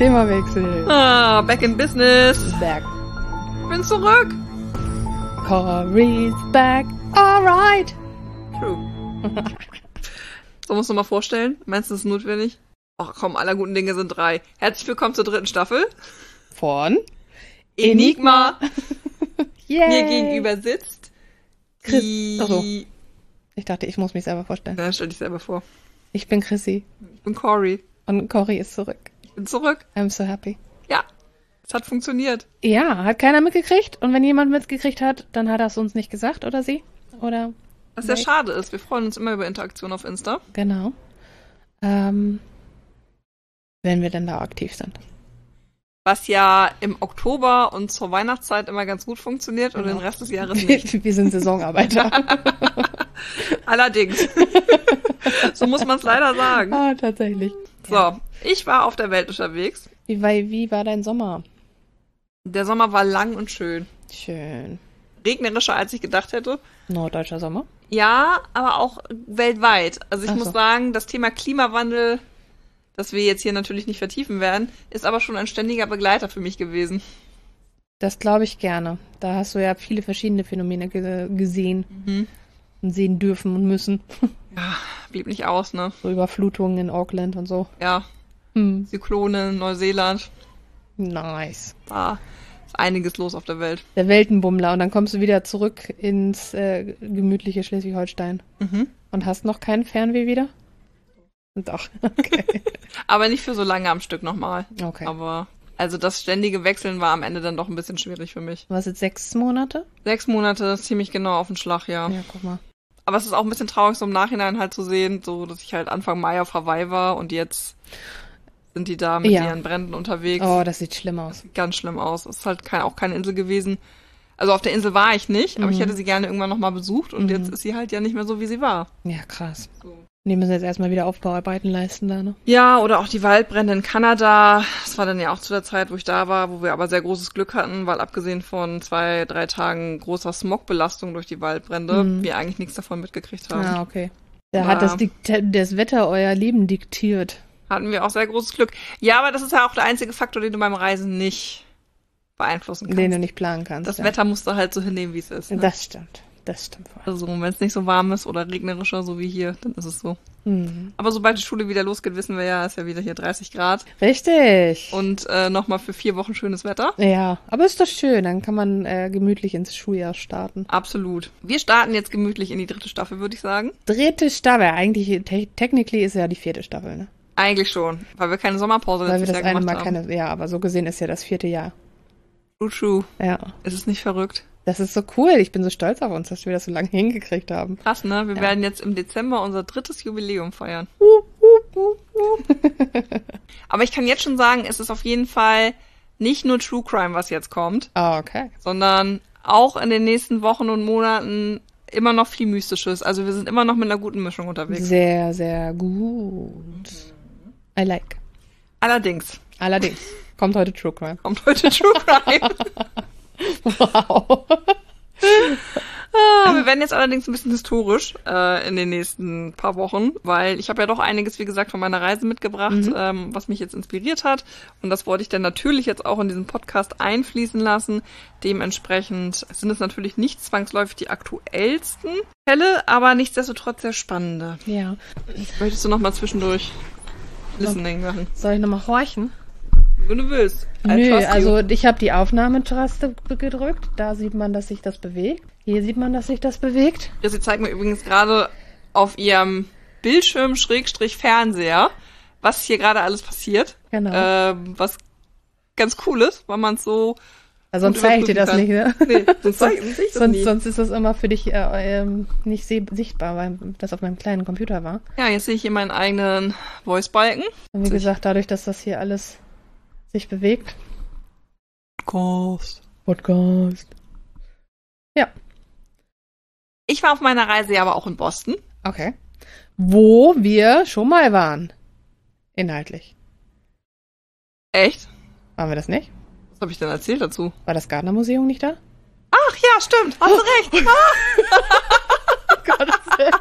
Themawechsel. Back in business. Back. Bin zurück. Cory's back. Alright. True. So musst du mal vorstellen. Meinst du, das ist notwendig? Ach komm, aller guten Dinge sind 3. Herzlich willkommen zur 3. Staffel. Von Enigma. Yay. Mir gegenüber sitzt Chris. Achso. Ich dachte, ich muss mich selber vorstellen. Ja, stell dich selber vor. Ich bin Chrissy. Ich bin Cory. Und Cory ist zurück. Ich bin zurück. I'm so happy. Ja, es hat funktioniert. Ja, hat keiner mitgekriegt. Und wenn jemand mitgekriegt hat, dann hat er es uns nicht gesagt, oder sie? Oder? Was ja schade ist. Wir freuen uns immer über Interaktion auf Insta. Genau. Wenn wir denn da aktiv sind. Was ja im Oktober und zur Weihnachtszeit immer ganz gut funktioniert und den Rest des Jahres nicht. Wir sind Saisonarbeiter. Allerdings. So muss man es leider sagen. Ah, tatsächlich. So, ich war auf der Welt unterwegs. Wie war dein Sommer? Der Sommer war lang und schön. Schön. Regnerischer, als ich gedacht hätte. Norddeutscher Sommer? Ja, aber auch weltweit. Also ich Ach muss so. sagen, das Thema Klimawandel, das wir jetzt hier natürlich nicht vertiefen werden, ist aber schon ein ständiger Begleiter für mich gewesen. Das glaube ich gerne. Da hast du ja viele verschiedene Phänomene gesehen und sehen dürfen und müssen. Ja, blieb nicht aus, ne? So Überflutungen in Auckland und so. Ja, Zyklone, Neuseeland, Nice. da ist einiges los auf der Welt. Der Weltenbummler. Und dann kommst du wieder zurück ins gemütliche Schleswig-Holstein. Und hast noch keinen Fernweh wieder? Doch, okay. Aber nicht für so lange am Stück nochmal. Okay. Aber, also das ständige Wechseln war am Ende dann doch ein bisschen schwierig für mich. Was jetzt 6 Monate? 6 Monate, ziemlich genau auf den Schlag, ja. Ja, guck mal. Aber es ist auch ein bisschen traurig, so im Nachhinein halt zu sehen, so, dass ich halt Anfang Mai auf Hawaii war und jetzt sind die da mit ihren Bränden unterwegs. Oh, das sieht schlimm aus. Sieht ganz schlimm aus. Es ist halt auch keine Insel gewesen. Also auf der Insel war ich nicht, aber ich hätte sie gerne irgendwann nochmal besucht und jetzt ist sie halt ja nicht mehr so, wie sie war. Ja, krass. So. Die müssen jetzt erstmal wieder Aufbauarbeiten leisten da, ne? Ja, oder auch die Waldbrände in Kanada. Das war dann ja auch zu der Zeit, wo ich da war, wo wir aber sehr großes Glück hatten, weil abgesehen von 2-3 Tagen großer Smogbelastung durch die Waldbrände, wir eigentlich nichts davon mitgekriegt haben. Ah, okay. Da hat das Wetter euer Leben diktiert. Hatten wir auch sehr großes Glück. Ja, aber das ist ja auch der einzige Faktor, den du beim Reisen nicht beeinflussen kannst. Den du nicht planen kannst. Das Wetter musst du halt so hinnehmen, wie es ist. Ne? Das stimmt. Das stimmt voll. Also, wenn es nicht so warm ist oder regnerischer, so wie hier, dann ist es so. Aber sobald die Schule wieder losgeht, wissen wir ja, ist ja wieder hier 30 Grad. Richtig. Und nochmal für 4 Wochen schönes Wetter. Ja, aber ist doch schön. Dann kann man gemütlich ins Schuljahr starten. Absolut. Wir starten jetzt gemütlich in die 3. Staffel, würde ich sagen. 3. Staffel. Eigentlich, technically ist ja die 4. Staffel, ne? Eigentlich schon, weil wir keine Sommerpause Weil wir letztes das Jahr eine gemacht Mal haben. keine, ja, aber so gesehen ist ja das 4. Jahr. True. Ja. Ist es nicht verrückt? Das ist so cool. Ich bin so stolz auf uns, dass wir das so lange hingekriegt haben. Krass, ne? Wir werden jetzt im Dezember unser 3. Jubiläum feiern. Aber ich kann jetzt schon sagen, es ist auf jeden Fall nicht nur True Crime, was jetzt kommt, Ah, okay. sondern auch in den nächsten Wochen und Monaten immer noch viel Mystisches. Also wir sind immer noch mit einer guten Mischung unterwegs. Sehr, sehr gut. I like. Allerdings Allerdings. Kommt heute True Crime. kommt heute True Crime. Wow. Wir werden jetzt allerdings ein bisschen historisch in den nächsten paar Wochen, weil ich habe ja doch einiges, wie gesagt, von meiner Reise mitgebracht, was mich jetzt inspiriert hat. Und das wollte ich dann natürlich jetzt auch in diesen Podcast einfließen lassen. Dementsprechend sind es natürlich nicht zwangsläufig die aktuellsten Fälle, aber nichtsdestotrotz sehr spannende. Ja. Möchtest du noch mal zwischendurch Listening machen? Soll ich nochmal horchen? Wenn du willst. I Nö, trust you. also ich habe die Aufnahmetaste gedrückt. Da sieht man, dass sich das bewegt. Hier sieht man, dass sich das bewegt. Sie zeigt mir übrigens gerade auf ihrem Bildschirm Fernseher, was hier gerade alles passiert. Genau. Was ganz cool ist, weil man es so Also sonst gut zeige ich dir das überprüfen nicht, ne? Nee, sonst zeige ich das nie. Sonst ist das immer für dich nicht sichtbar, weil das auf meinem kleinen Computer war. Ja, jetzt sehe ich hier meinen eigenen Voice-Balken. Und wie gesagt, dadurch, dass das hier alles sich bewegt. Podcast. Ja, Ich war auf meiner Reise ja aber auch in Boston. okay. Wo wir schon mal waren. Inhaltlich. Echt? Waren wir das nicht? Was habe ich denn erzählt dazu? War das Gardner-Museum nicht da? Ach ja, stimmt. Hast du recht. Gottes Willen, ja.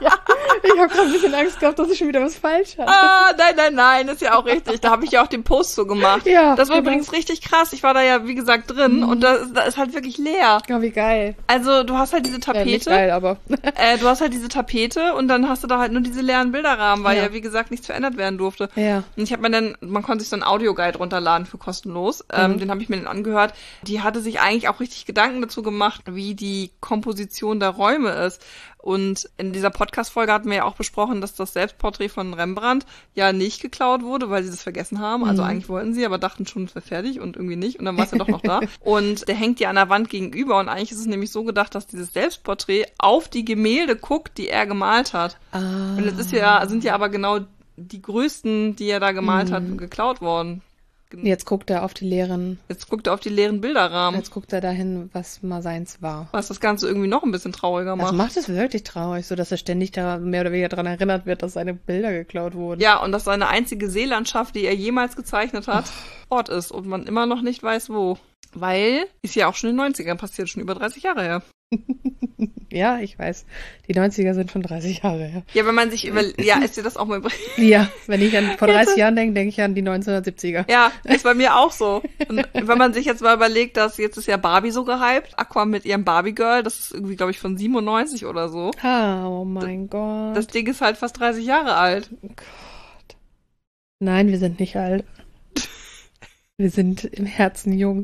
Ich habe gerade ein bisschen Angst gehabt, dass ich schon wieder was falsch hatte. Nein, ist ja auch richtig. Da habe ich ja auch den Post so gemacht. Ja, das war genau. übrigens richtig krass. Ich war da ja, wie gesagt, drin und da ist halt wirklich leer. Ja, wie geil. Also, du hast halt diese Tapete. Nicht geil, aber. Du hast halt diese Tapete und dann hast du da halt nur diese leeren Bilderrahmen, weil ja wie gesagt, nichts verändert werden durfte. Ja. Und ich habe mir dann, man konnte sich so einen Audioguide runterladen für kostenlos. Den habe ich mir dann angehört. Die hatte sich eigentlich auch richtig Gedanken dazu gemacht, wie die Komposition der Räume ist. Und in dieser Podcast-Folge hatten wir ja auch besprochen, dass das Selbstporträt von Rembrandt ja nicht geklaut wurde, weil sie das vergessen haben. Also eigentlich wollten sie, aber dachten schon, es wäre fertig und irgendwie nicht. Und dann war es ja doch noch da. Und der hängt ja an der Wand gegenüber. Und eigentlich ist es nämlich so gedacht, dass dieses Selbstporträt auf die Gemälde guckt, die er gemalt hat. Und es sind ja aber genau die größten, die er da gemalt hat, geklaut worden. Jetzt guckt er auf die leeren Bilderrahmen. Jetzt guckt er dahin, was mal seins war. Was das Ganze irgendwie noch ein bisschen trauriger macht. Das macht es wirklich traurig, so dass er ständig da mehr oder weniger daran erinnert wird, dass seine Bilder geklaut wurden. Ja, und dass seine einzige Seelandschaft, die er jemals gezeichnet hat, Ort ist und man immer noch nicht weiß, wo. Weil, ist ja auch schon in den 90ern passiert, schon über 30 Jahre her. Ja, ich weiß. Die 90er sind schon 30 Jahre her. Ja, wenn man sich ist dir das auch mal Ja, wenn ich vor 30 Jahren denke ich an die 1970er. Ja, ist bei mir auch so. Und wenn man sich jetzt mal überlegt, dass jetzt ist ja Barbie so gehypt, Aqua mit ihrem Barbie-Girl, das ist irgendwie, glaube ich, von 97 oder so. Oh mein Gott. Das Ding ist halt fast 30 Jahre alt. Oh Gott. Nein, wir sind nicht alt. Wir sind im Herzen jung.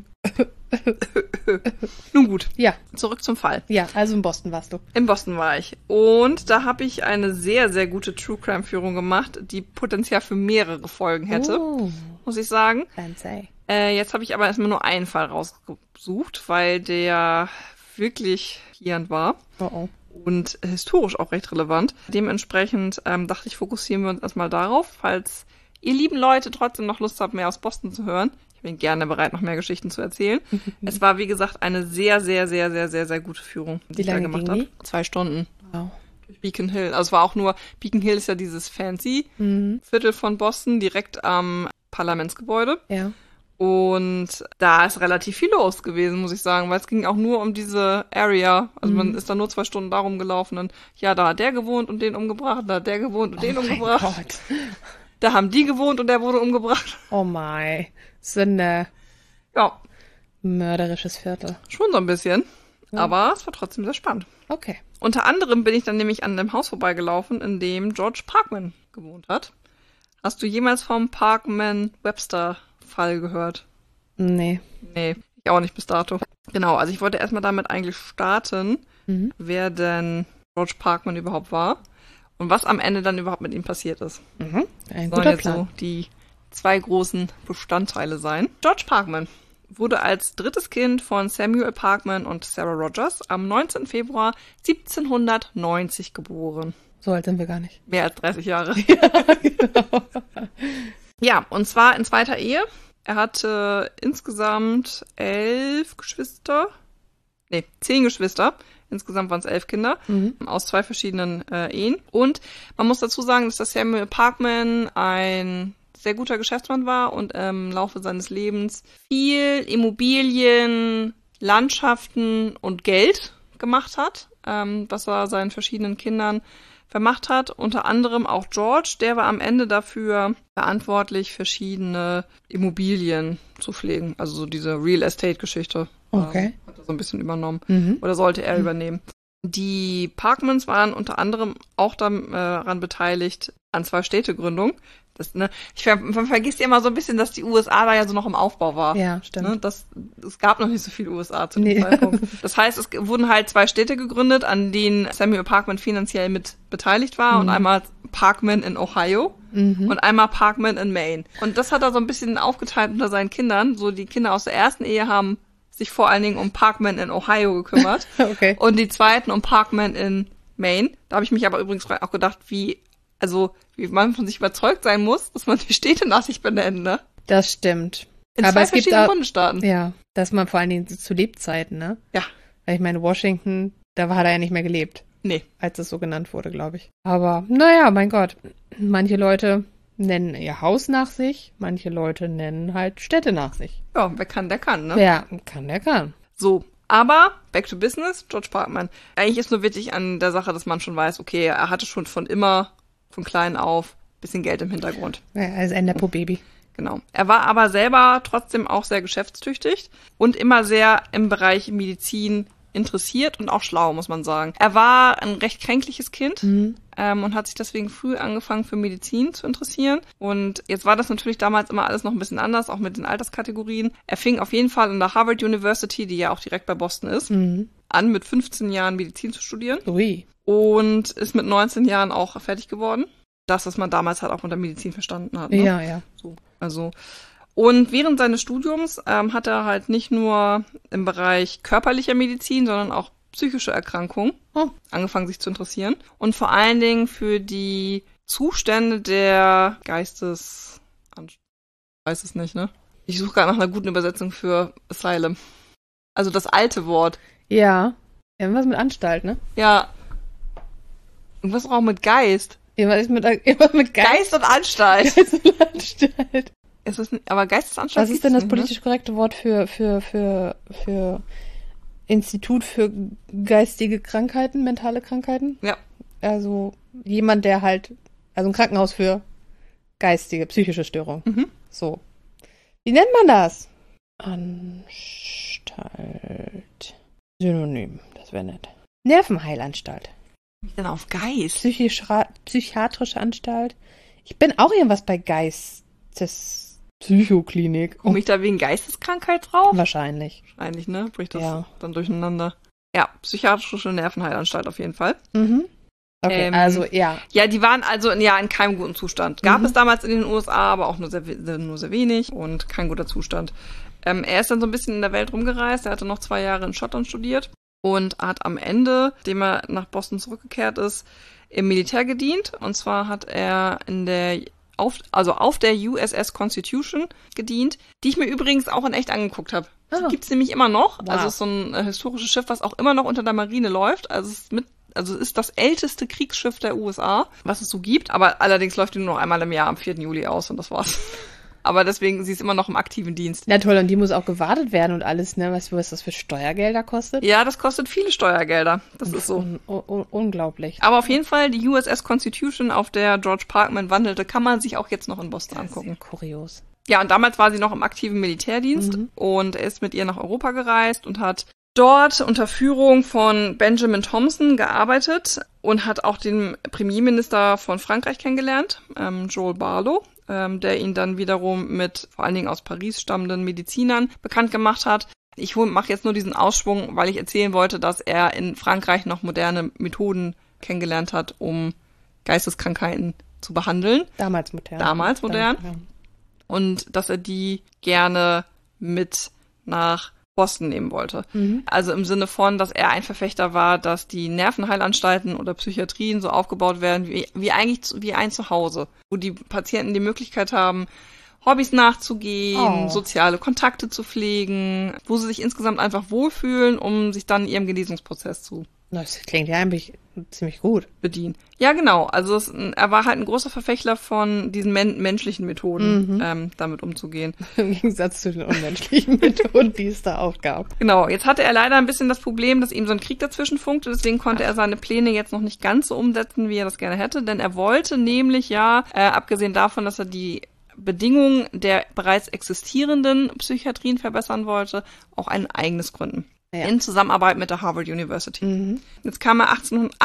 Nun gut. Ja. Zurück zum Fall. Ja, also in Boston warst du. In Boston war ich. Und da habe ich eine sehr, sehr gute True-Crime-Führung gemacht, die Potenzial für mehrere Folgen hätte, muss ich sagen. Fancy. Jetzt habe ich aber erstmal nur einen Fall rausgesucht, weil der wirklich hirnend war. Oh. Und historisch auch recht relevant. Dementsprechend dachte ich, fokussieren wir uns erstmal darauf, falls ihr lieben Leute trotzdem noch Lust habt, mehr aus Boston zu hören. Ich bin gerne bereit, noch mehr Geschichten zu erzählen. Es war, wie gesagt, eine sehr, sehr, sehr, sehr, sehr, sehr gute Führung, die ich da gemacht habe. 2 Stunden. Wow. Durch Beacon Hill. Also es war auch nur, Beacon Hill ist ja dieses fancy Viertel von Boston, direkt am Parlamentsgebäude. Ja. Und da ist relativ viel los gewesen, muss ich sagen, weil es ging auch nur um diese Area. Also man ist da nur 2 Stunden darum gelaufen und ja, da hat der gewohnt und den umgebracht, da hat der gewohnt und den umgebracht. Oh Gott. Da haben die gewohnt und der wurde umgebracht. Oh my. Sünde. Ja. Mörderisches Viertel. Schon so ein bisschen. Ja. Aber es war trotzdem sehr spannend. Okay. Unter anderem bin ich dann nämlich an einem Haus vorbeigelaufen, in dem George Parkman gewohnt hat. Hast du jemals vom Parkman-Webster-Fall gehört? Nee. Nee, ich auch nicht bis dato. Genau, also ich wollte erstmal damit eigentlich starten, wer denn George Parkman überhaupt war und was am Ende dann überhaupt mit ihm passiert ist. Ein Sollen guter jetzt Plan. so die 2 großen Bestandteile sein. George Parkman wurde als drittes Kind von Samuel Parkman und Sarah Rogers am 19. Februar 1790 geboren. So alt sind wir gar nicht. Mehr als 30 Jahre. Ja, genau. Ja, und zwar in 2. Ehe. Er hatte insgesamt 11 Geschwister. Nee, 10 Geschwister. Insgesamt waren es 11 Kinder aus 2 verschiedenen Ehen. Und man muss dazu sagen, dass der Samuel Parkman ein sehr guter Geschäftsmann war und im Laufe seines Lebens viel Immobilien, Landschaften und Geld gemacht hat, was er seinen verschiedenen Kindern vermacht hat. Unter anderem auch George, der war am Ende dafür verantwortlich, verschiedene Immobilien zu pflegen. Also so diese Real Estate-Geschichte. Okay. Hat er so ein bisschen übernommen. Oder sollte er übernehmen. Die Parkmans waren unter anderem auch daran beteiligt an 2 Städtegründungen. Man vergisst ja immer so ein bisschen, dass die USA da ja so noch im Aufbau war. Ja, stimmt. Es gab noch nicht so viel USA zu dem Zeitpunkt. Das heißt, es wurden halt 2 Städte gegründet, an denen Samuel Parkman finanziell mit beteiligt war. Und einmal Parkman in Ohio und einmal Parkman in Maine. Und das hat er so ein bisschen aufgeteilt unter seinen Kindern. So die Kinder aus der ersten Ehe haben sich vor allen Dingen um Parkman in Ohio gekümmert. Okay. Und die zweiten um Parkman in Maine. Da habe ich mich aber übrigens auch gedacht, wie man von sich überzeugt sein muss, dass man die Städte nach sich benennt, ne? Das stimmt. In aber 2 es gibt verschiedenen auch, Bundesstaaten. ja, dass man vor allen Dingen zu Lebzeiten, ne? Ja. Weil ich meine, Washington, da hat er ja nicht mehr gelebt. Nee. Als es so genannt wurde, glaube ich. Aber, naja, mein Gott. Manche Leute nennen ihr Haus nach sich, manche Leute nennen halt Städte nach sich. Ja, wer kann, der kann, ne? Wer kann, der kann. So, Aber, back to business, George Parkman. Eigentlich ist nur wichtig an der Sache, dass man schon weiß, okay, er hatte schon von klein auf, bisschen Geld im Hintergrund. Ja, er ist ein Nepo-Baby. Genau. Er war aber selber trotzdem auch sehr geschäftstüchtig und immer sehr im Bereich Medizin interessiert und auch schlau, muss man sagen. Er war ein recht kränkliches Kind und hat sich deswegen früh angefangen für Medizin zu interessieren. Und jetzt war das natürlich damals immer alles noch ein bisschen anders, auch mit den Alterskategorien. Er fing auf jeden Fall an der Harvard University, die ja auch direkt bei Boston ist, an, mit 15 Jahren Medizin zu studieren. Ui. Und ist mit 19 Jahren auch fertig geworden. Das, was man damals halt auch unter Medizin verstanden hat. Ne? Ja, ja. So, also... Und während seines Studiums hat er halt nicht nur im Bereich körperlicher Medizin, sondern auch psychische Erkrankungen angefangen, sich zu interessieren. Und vor allen Dingen für die Zustände der weiß es nicht, ne? Ich suche gerade nach einer guten Übersetzung für Asylum. Also das alte Wort. Ja. Irgendwas mit Anstalt, ne? Ja. Irgendwas auch mit Geist. Irgendwas mit Geist und Anstalt. Geist und Anstalt. Ist das nicht, aber Geistesanstalt. Was ist denn das politisch korrekte Wort für Institut für geistige Krankheiten, mentale Krankheiten? Ja. Also jemand, der halt, also ein Krankenhaus für geistige, psychische Störungen. Mhm. So. Wie nennt man das? Anstalt. Synonym, das wäre nett. Nervenheilanstalt. Wie denn auf Geist? Psychiatrische Anstalt. Ich bin auch irgendwas bei Psychoklinik. Komme ich da wegen Geisteskrankheit drauf? Wahrscheinlich. Wahrscheinlich, ne? Bricht das dann durcheinander. Ja, psychiatrische Nervenheilanstalt auf jeden Fall. Mhm. Okay, also ja. Ja, die waren also in keinem guten Zustand. Gab es damals in den USA, aber auch nur sehr wenig und kein guter Zustand. Er ist dann so ein bisschen in der Welt rumgereist. Er hatte noch 2 Jahre in Schottland studiert und hat am Ende, nachdem er nach Boston zurückgekehrt ist, im Militär gedient. Und zwar hat er auf der USS Constitution gedient, die ich mir übrigens auch in echt angeguckt habe. Die gibt's nämlich immer noch. Wow. Also es ist so ein historisches Schiff, was auch immer noch unter der Marine läuft. Also es ist das älteste Kriegsschiff der USA, was es so gibt. Aber allerdings läuft die nur noch einmal im Jahr am 4. Juli aus und das war's. Aber deswegen, sie ist immer noch im aktiven Dienst. Ja toll, und die muss auch gewartet werden und alles, ne? Weißt du, was das für Steuergelder kostet? Ja, das kostet viele Steuergelder. Das ist so. Unglaublich. Aber auf jeden Fall, die USS Constitution, auf der George Parkman wandelte, kann man sich auch jetzt noch in Boston angucken. Sehr kurios. Ja, und damals war sie noch im aktiven Militärdienst und er ist mit ihr nach Europa gereist und hat dort unter Führung von Benjamin Thompson gearbeitet und hat auch den Premierminister von Frankreich kennengelernt, Joel Barlow, der ihn dann wiederum mit vor allen Dingen aus Paris stammenden Medizinern bekannt gemacht hat. Ich mache jetzt nur diesen Ausschwung, weil ich erzählen wollte, dass er in Frankreich noch moderne Methoden kennengelernt hat, um Geisteskrankheiten zu behandeln. Damals modern. Und dass er die gerne mit nach Boston nehmen wollte. Also im Sinne von, dass er ein Verfechter war, dass die Nervenheilanstalten oder Psychiatrien so aufgebaut werden wie ein Zuhause, wo die Patienten die Möglichkeit haben, Hobbys nachzugehen, soziale Kontakte zu pflegen, wo sie sich insgesamt einfach wohlfühlen, um sich dann in ihrem Genesungsprozess zu Das klingt ja eigentlich ziemlich gut. bedienen. Ja, genau. Also er war halt ein großer Verfechter von diesen menschlichen Methoden, damit umzugehen. Im Gegensatz zu den unmenschlichen Methoden, die es da auch gab. Genau, jetzt hatte er leider ein bisschen das Problem, dass ihm so ein Krieg dazwischen funkte, deswegen konnte er seine Pläne jetzt noch nicht ganz so umsetzen, wie er das gerne hätte, denn er wollte nämlich abgesehen davon, dass er die Bedingungen der bereits existierenden Psychiatrien verbessern wollte, auch ein eigenes gründen. Ja. In Zusammenarbeit mit der Harvard University. Jetzt kam er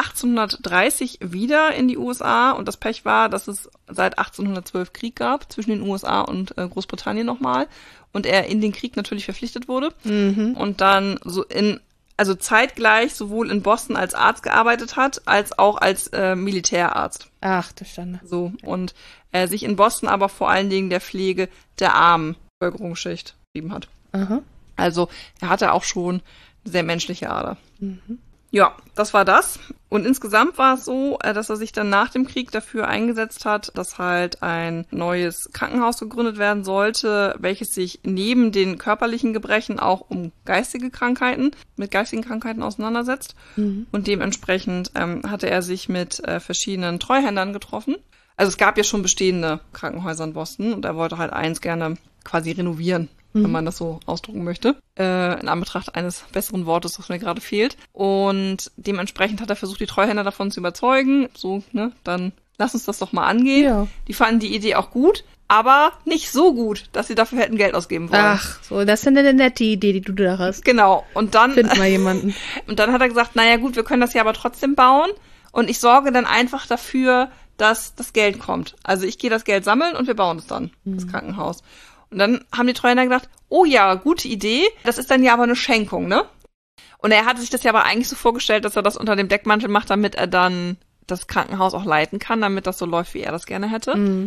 1830 wieder in die USA und das Pech war, dass es seit 1812 Krieg gab zwischen den USA und Großbritannien nochmal und er in den Krieg natürlich verpflichtet wurde und dann also zeitgleich sowohl in Boston als Arzt gearbeitet hat, als auch als Militärarzt. Ach, das stand. So, und sich in Boston aber vor allen Dingen der Pflege der armen Bevölkerungsschicht betrieben hat. Aha. Also er hatte auch schon eine sehr menschliche Ader. Ja, das war das. Und insgesamt war es so, dass er sich dann nach dem Krieg dafür eingesetzt hat, dass halt ein neues Krankenhaus gegründet werden sollte, welches sich neben den körperlichen Gebrechen auch mit geistigen Krankheiten auseinandersetzt. Und dementsprechend hatte er sich mit verschiedenen Treuhändern getroffen. Also es gab ja schon bestehende Krankenhäuser in Boston und er wollte halt eins gerne quasi renovieren, wenn man das so ausdrücken möchte. In Anbetracht eines besseren Wortes, das mir gerade fehlt. Und dementsprechend hat er versucht, die Treuhänder davon zu überzeugen. So, ne, dann lass uns das doch mal angehen. Ja. Die fanden die Idee auch gut, aber nicht so gut, dass sie dafür hätten Geld ausgeben wollen. Ach, so, das ist eine nette Idee, die du da hast. Genau. Und dann Find mal jemanden. Und dann hat er gesagt, naja gut, wir können das ja aber trotzdem bauen. Und ich sorge dann einfach dafür, dass das Geld kommt. Also ich gehe das Geld sammeln und wir bauen es dann, das Krankenhaus. Und dann haben die Treuhänder gedacht, oh ja, gute Idee, das ist dann ja aber eine Schenkung, ne? Und er hatte sich das ja aber eigentlich so vorgestellt, dass er das unter dem Deckmantel macht, damit er dann das Krankenhaus auch leiten kann, damit das so läuft, wie er das gerne hätte.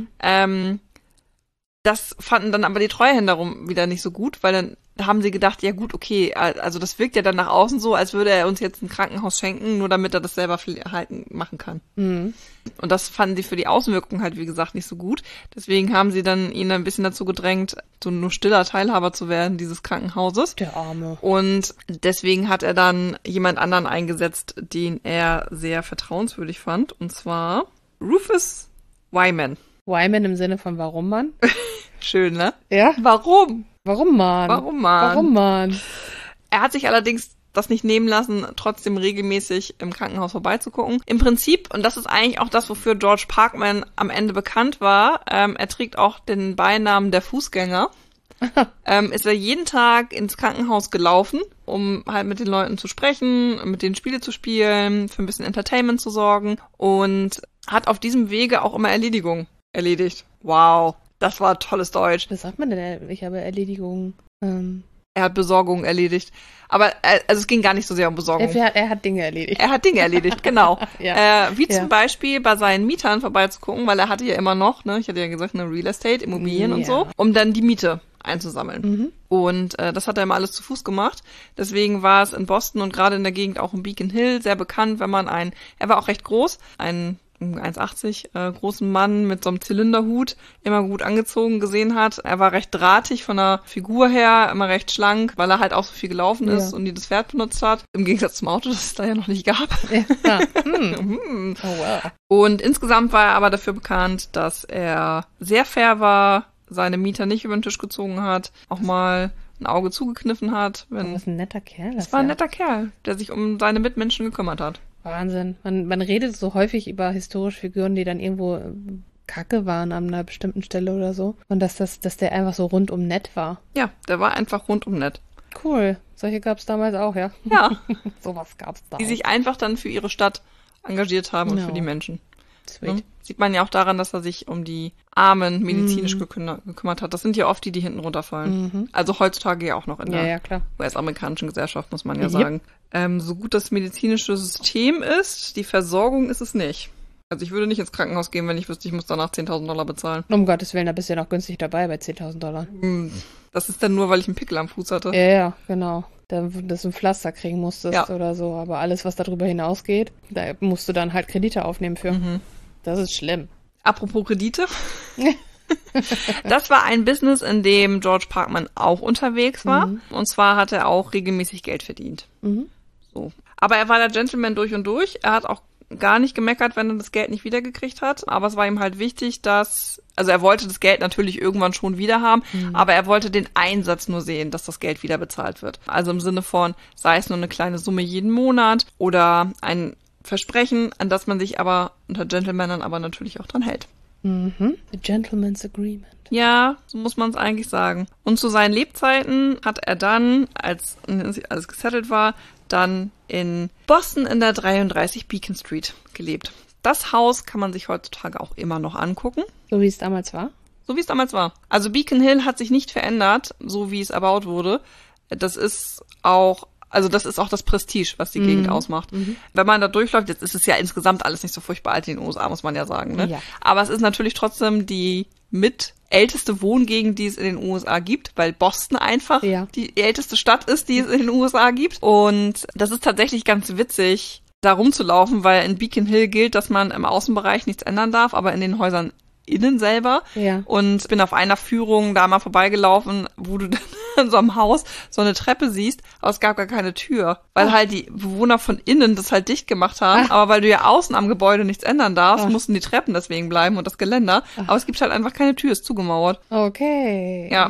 Das fanden dann aber die Treuhänder wieder nicht so gut, weil dann haben sie gedacht, ja gut, okay, also das wirkt ja dann nach außen so, als würde er uns jetzt ein Krankenhaus schenken, nur damit er das selber machen kann. Und das fanden sie für die Außenwirkung halt, wie gesagt, nicht so gut. Deswegen haben sie dann ihn ein bisschen dazu gedrängt, so nur stiller Teilhaber zu werden dieses Krankenhauses. Der Arme. Und deswegen hat er dann jemand anderen eingesetzt, den er sehr vertrauenswürdig fand, und zwar Rufus Wyman. Wyman im Sinne von warum, Mann? Schön, ne? Ja? Warum? Warum, Mann? Warum, Mann? Warum, Mann? Er hat sich allerdings das nicht nehmen lassen, trotzdem regelmäßig im Krankenhaus vorbeizugucken. Im Prinzip, und das ist eigentlich auch das, wofür George Parkman am Ende bekannt war, er trägt auch den Beinamen der Fußgänger, ist er jeden Tag ins Krankenhaus gelaufen, um halt mit den Leuten zu sprechen, mit denen Spiele zu spielen, für ein bisschen Entertainment zu sorgen, und hat auf diesem Wege auch immer Erledigungen erledigt. Wow, das war tolles Deutsch. Was sagt man denn? Ich habe Erledigungen. Er hat Besorgungen erledigt. Aber also es ging gar nicht so sehr um Besorgung. Er hat Dinge erledigt. Er hat Dinge erledigt, genau. Ja. Wie zum Beispiel bei seinen Mietern vorbeizugucken, weil er hatte ja immer noch, ne, ich hatte ja gesagt, eine Real Estate, Immobilien und so, um dann die Miete einzusammeln. Und das hat er immer alles zu Fuß gemacht. Deswegen war es in Boston und gerade in der Gegend auch in Beacon Hill sehr bekannt, wenn man er war auch recht groß, 1,80 großen Mann mit so einem Zylinderhut, immer gut angezogen gesehen hat. Er war recht drahtig von der Figur her, immer recht schlank, weil er halt auch so viel gelaufen ist und nie das Pferd benutzt hat. Im Gegensatz zum Auto, das es da ja noch nicht gab. Ja. Oh, wow. Und insgesamt war er aber dafür bekannt, dass er sehr fair war, seine Mieter nicht über den Tisch gezogen hat, auch mal ein Auge zugekniffen hat. Das ist ein netter Kerl. Das war ein netter Kerl, der sich um seine Mitmenschen gekümmert hat. Wahnsinn. Man redet so häufig über historische Figuren, die dann irgendwo Kacke waren an einer bestimmten Stelle oder so. Und dass der einfach so rundum nett war. Ja, der war einfach rundum nett. Cool. Solche gab es damals auch, ja. Ja. Sowas gab's da. Die sich einfach dann für ihre Stadt engagiert haben und für die Menschen. Sweet. Sieht man ja auch daran, dass er sich um die Armen medizinisch gekümmert hat. Das sind ja oft die hinten runterfallen. Also heutzutage ja auch noch in der klar. US-amerikanischen Gesellschaft, muss man ja sagen. So gut das medizinische System ist, die Versorgung ist es nicht. Also ich würde nicht ins Krankenhaus gehen, wenn ich wüsste, ich muss danach $10.000 bezahlen. Um Gottes Willen, da bist du ja noch günstig dabei bei $10.000. Das ist dann nur, weil ich einen Pickel am Fuß hatte. Ja, genau. Dass du ein Pflaster kriegen musstest oder so. Aber alles, was darüber hinausgeht, da musst du dann halt Kredite aufnehmen für. Das ist schlimm. Apropos Kredite. Das war ein Business, in dem George Parkman auch unterwegs war. Und zwar hat er auch regelmäßig Geld verdient. So. Aber er war der Gentleman durch und durch. Er hat auch gar nicht gemeckert, wenn er das Geld nicht wiedergekriegt hat. Aber es war ihm halt wichtig, also er wollte das Geld natürlich irgendwann schon wieder haben, aber er wollte den Einsatz nur sehen, dass das Geld wieder bezahlt wird. Also im Sinne von, sei es nur eine kleine Summe jeden Monat oder ein Versprechen, an das man sich aber unter Gentlemanern aber natürlich auch dran hält. A Gentleman's Agreement. Ja, so muss man es eigentlich sagen. Und zu seinen Lebzeiten hat er dann, als alles gesettelt war, dann in Boston in der 33 Beacon Street gelebt. Das Haus kann man sich heutzutage auch immer noch angucken. So wie es damals war? So wie es damals war. Also Beacon Hill hat sich nicht verändert, so wie es erbaut wurde. Das ist auch das Prestige, was die Gegend ausmacht. Wenn man da durchläuft, jetzt ist es ja insgesamt alles nicht so furchtbar alt in den USA, muss man ja sagen. Ne? Ja. Aber es ist natürlich trotzdem die mit älteste Wohngegend, die es in den USA gibt, weil Boston einfach die älteste Stadt ist, die es in den USA gibt. Und das ist tatsächlich ganz witzig, da rumzulaufen, weil in Beacon Hill gilt, dass man im Außenbereich nichts ändern darf, aber in den Häusern innen selber. Ja. Und bin auf einer Führung da mal vorbeigelaufen, wo du dann in so einem Haus so eine Treppe siehst, aber es gab gar keine Tür, weil halt die Bewohner von innen das halt dicht gemacht haben, aber weil du ja außen am Gebäude nichts ändern darfst, mussten die Treppen deswegen bleiben und das Geländer, aber es gibt halt einfach keine Tür, ist zugemauert. Okay. Ja.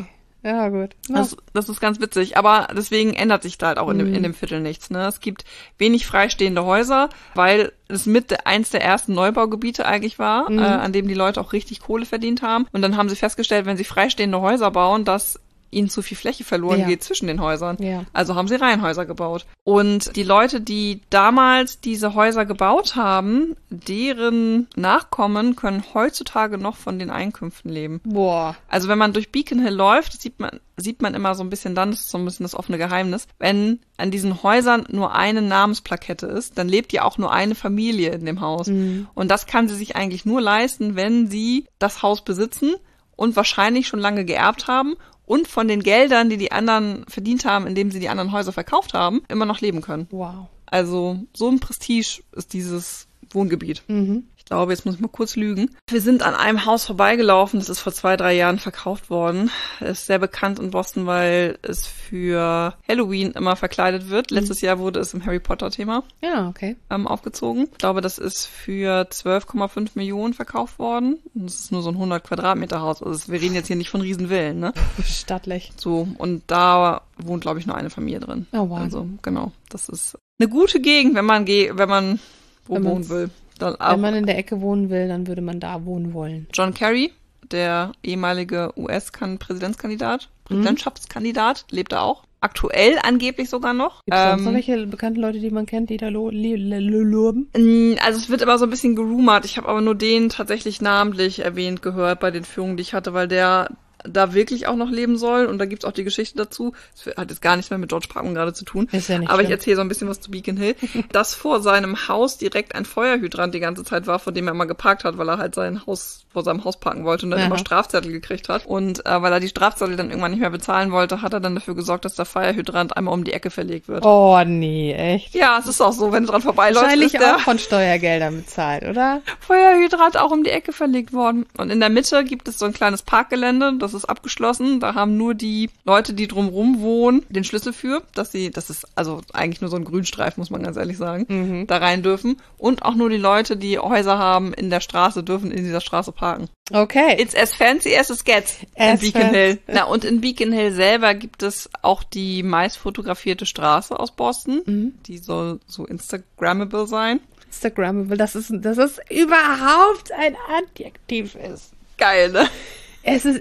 Ja, gut. Ja. Das ist ganz witzig, aber deswegen ändert sich da halt auch in dem Viertel nichts. Ne? Es gibt wenig freistehende Häuser, weil es eins der ersten Neubaugebiete eigentlich war, an dem die Leute auch richtig Kohle verdient haben. Und dann haben sie festgestellt, wenn sie freistehende Häuser bauen, dass ihnen zu viel Fläche verloren geht zwischen den Häusern. Ja. Also haben sie Reihenhäuser gebaut. Und die Leute, die damals diese Häuser gebaut haben, deren Nachkommen können heutzutage noch von den Einkünften leben. Boah. Also wenn man durch Beacon Hill läuft, sieht man immer so ein bisschen dann, das ist so ein bisschen das offene Geheimnis, wenn an diesen Häusern nur eine Namensplakette ist, dann lebt ja auch nur eine Familie in dem Haus. Und das kann sie sich eigentlich nur leisten, wenn sie das Haus besitzen und wahrscheinlich schon lange geerbt haben und von den Geldern, die anderen verdient haben, indem sie die anderen Häuser verkauft haben, immer noch leben können. Wow. Also so ein Prestige ist dieses Wohngebiet. Ich glaube, jetzt muss ich mal kurz lügen. Wir sind an einem Haus vorbeigelaufen, das ist vor 2-3 Jahren verkauft worden. Es ist sehr bekannt in Boston, weil es für Halloween immer verkleidet wird. Letztes Jahr wurde es im Harry Potter-Thema aufgezogen. Ich glaube, das ist für 12,5 Millionen verkauft worden. Und es ist nur so ein 100 Quadratmeter Haus. Also wir reden jetzt hier nicht von Riesen-Villen, ne? Stattlich. So, und da wohnt, glaube ich, nur eine Familie drin. Oh, wow. Also, genau. Das ist eine gute Gegend, wenn man wohnen will. Dann auch wenn man in der Ecke wohnen will, dann würde man da wohnen wollen. John Kerry, der ehemalige US-Präsidentschaftskandidat, lebt da auch. Aktuell angeblich sogar noch. Gibt es sonst noch welche bekannten Leute, die man kennt, die da loben? Also es wird immer so ein bisschen gerumort. Ich habe aber nur den tatsächlich namentlich erwähnt gehört bei den Führungen, die ich hatte, weil der da wirklich auch noch leben soll. Und da gibt's auch die Geschichte dazu. Das hat jetzt gar nichts mehr mit George Parkman gerade zu tun. Ist ja nicht aber schlimm. Ich erzähle so ein bisschen was zu Beacon Hill. Dass vor seinem Haus direkt ein Feuerhydrant die ganze Zeit war, vor dem er immer geparkt hat, weil er halt vor seinem Haus parken wollte und dann immer Strafzettel gekriegt hat. Und weil er die Strafzettel dann irgendwann nicht mehr bezahlen wollte, hat er dann dafür gesorgt, dass der Feuerhydrant einmal um die Ecke verlegt wird. Oh nee, echt? Ja, es ist auch so, wenn du dran vorbeiläufst. Wahrscheinlich auch von Steuergeldern bezahlt, oder? Feuerhydrant auch um die Ecke verlegt worden. Und in der Mitte gibt es so ein kleines Parkgelände, das ist abgeschlossen. Da haben nur die Leute, die drumrum wohnen, den Schlüssel für, das ist also eigentlich nur so ein Grünstreifen, muss man ganz ehrlich sagen, da rein dürfen. Und auch nur die Leute, die Häuser haben in der Straße, dürfen in dieser Straße parken. Okay. It's as fancy as it gets in Beacon Hill. Na, und in Beacon Hill selber gibt es auch die meist fotografierte Straße aus Boston. Die soll so Instagrammable sein. Instagrammable, dass es überhaupt ein Adjektiv ist. Geil, ne? Es ist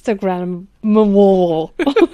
Instagrammable.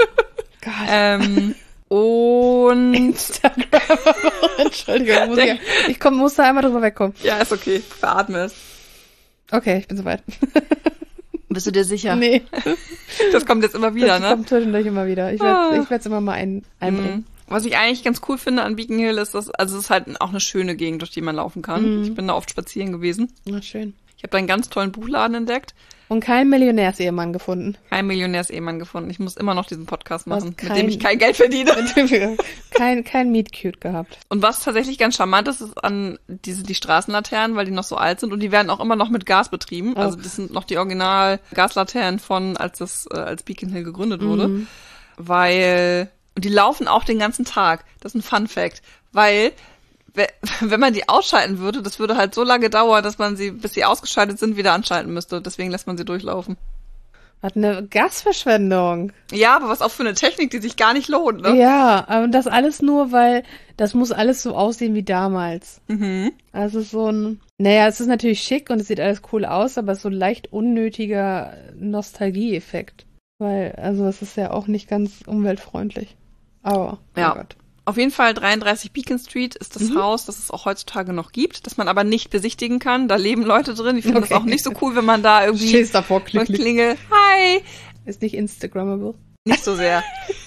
Gott. Und Instagrammable. Entschuldigung, ich muss da einmal drüber wegkommen. Ja, ist okay. Veratme es. Okay, ich bin soweit. Bist du dir sicher? Nee. Das kommt jetzt immer wieder, das kommt zwischendurch immer wieder. Ich werde es immer mal einbringen. Was ich eigentlich ganz cool finde an Beacon Hill ist, es ist halt auch eine schöne Gegend, durch die man laufen kann. Ich bin da oft spazieren gewesen. Na, schön. Ich habe da einen ganz tollen Buchladen entdeckt. Und keinen Millionärsehemann gefunden. Kein Millionärsehemann gefunden. Ich muss immer noch diesen Podcast machen, mit dem ich kein Geld verdiene. kein Meet Cute gehabt. Und was tatsächlich ganz charmant ist, ist an die Straßenlaternen, weil die noch so alt sind und die werden auch immer noch mit Gas betrieben. Oh. Also das sind noch die Original Gaslaternen von, als Beacon Hill gegründet wurde. Und die laufen auch den ganzen Tag. Das ist ein Fun Fact. Weil wenn man die ausschalten würde, das würde halt so lange dauern, dass man sie, bis sie ausgeschaltet sind, wieder anschalten müsste. Deswegen lässt man sie durchlaufen. Hat eine Gasverschwendung. Ja, aber was auch für eine Technik, die sich gar nicht lohnt, ne? Ja, aber das alles nur, weil das muss alles so aussehen wie damals. Also es ist natürlich schick und es sieht alles cool aus, aber es ist so leicht unnötiger Nostalgie-Effekt. Weil, also es ist ja auch nicht ganz umweltfreundlich. Aber, ja. Oh Gott. Auf jeden Fall 33 Beacon Street ist das Haus, das es auch heutzutage noch gibt, das man aber nicht besichtigen kann. Da leben Leute drin. Ich finde das auch nicht so cool, wenn man da irgendwie stehst davor, klingelt. Hi! Ist nicht Instagrammable. Nicht so sehr.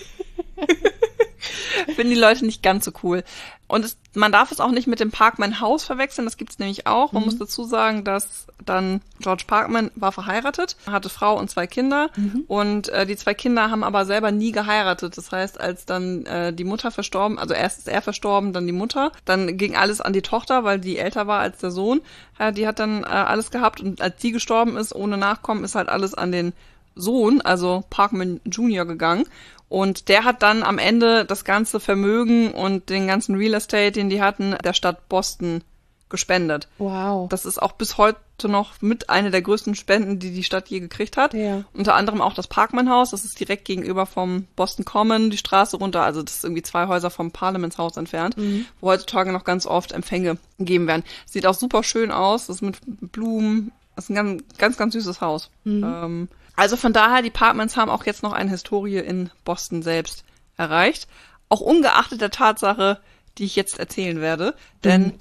Finden die Leute nicht ganz so cool. Und man darf es auch nicht mit dem Parkman Haus verwechseln, das gibt es nämlich auch. Man muss dazu sagen, dass dann George Parkman war verheiratet, hatte Frau und 2 Kinder und die 2 Kinder haben aber selber nie geheiratet. Das heißt, als dann die Mutter verstorben, also erst ist er verstorben, dann die Mutter, dann ging alles an die Tochter, weil die älter war als der Sohn. Die hat dann alles gehabt und als die gestorben ist, ohne Nachkommen, ist halt alles an den Sohn, also Parkman Jr. gegangen. Und der hat dann am Ende das ganze Vermögen und den ganzen Real Estate, den die hatten, der Stadt Boston gespendet. Wow. Das ist auch bis noch mit einer der größten Spenden, die die Stadt je gekriegt hat. Ja. Unter anderem auch das Parkman-Haus, das ist direkt gegenüber vom Boston Common, die Straße runter, also das ist irgendwie 2 Häuser vom Parliamentshaus entfernt, wo heutzutage noch ganz oft Empfänge gegeben werden. Sieht auch super schön aus, das ist mit Blumen, das ist ein ganz, ganz süßes Haus. Also von daher, die Parkmans haben auch jetzt noch eine Historie in Boston selbst erreicht, auch ungeachtet der Tatsache, die ich jetzt erzählen werde. Denn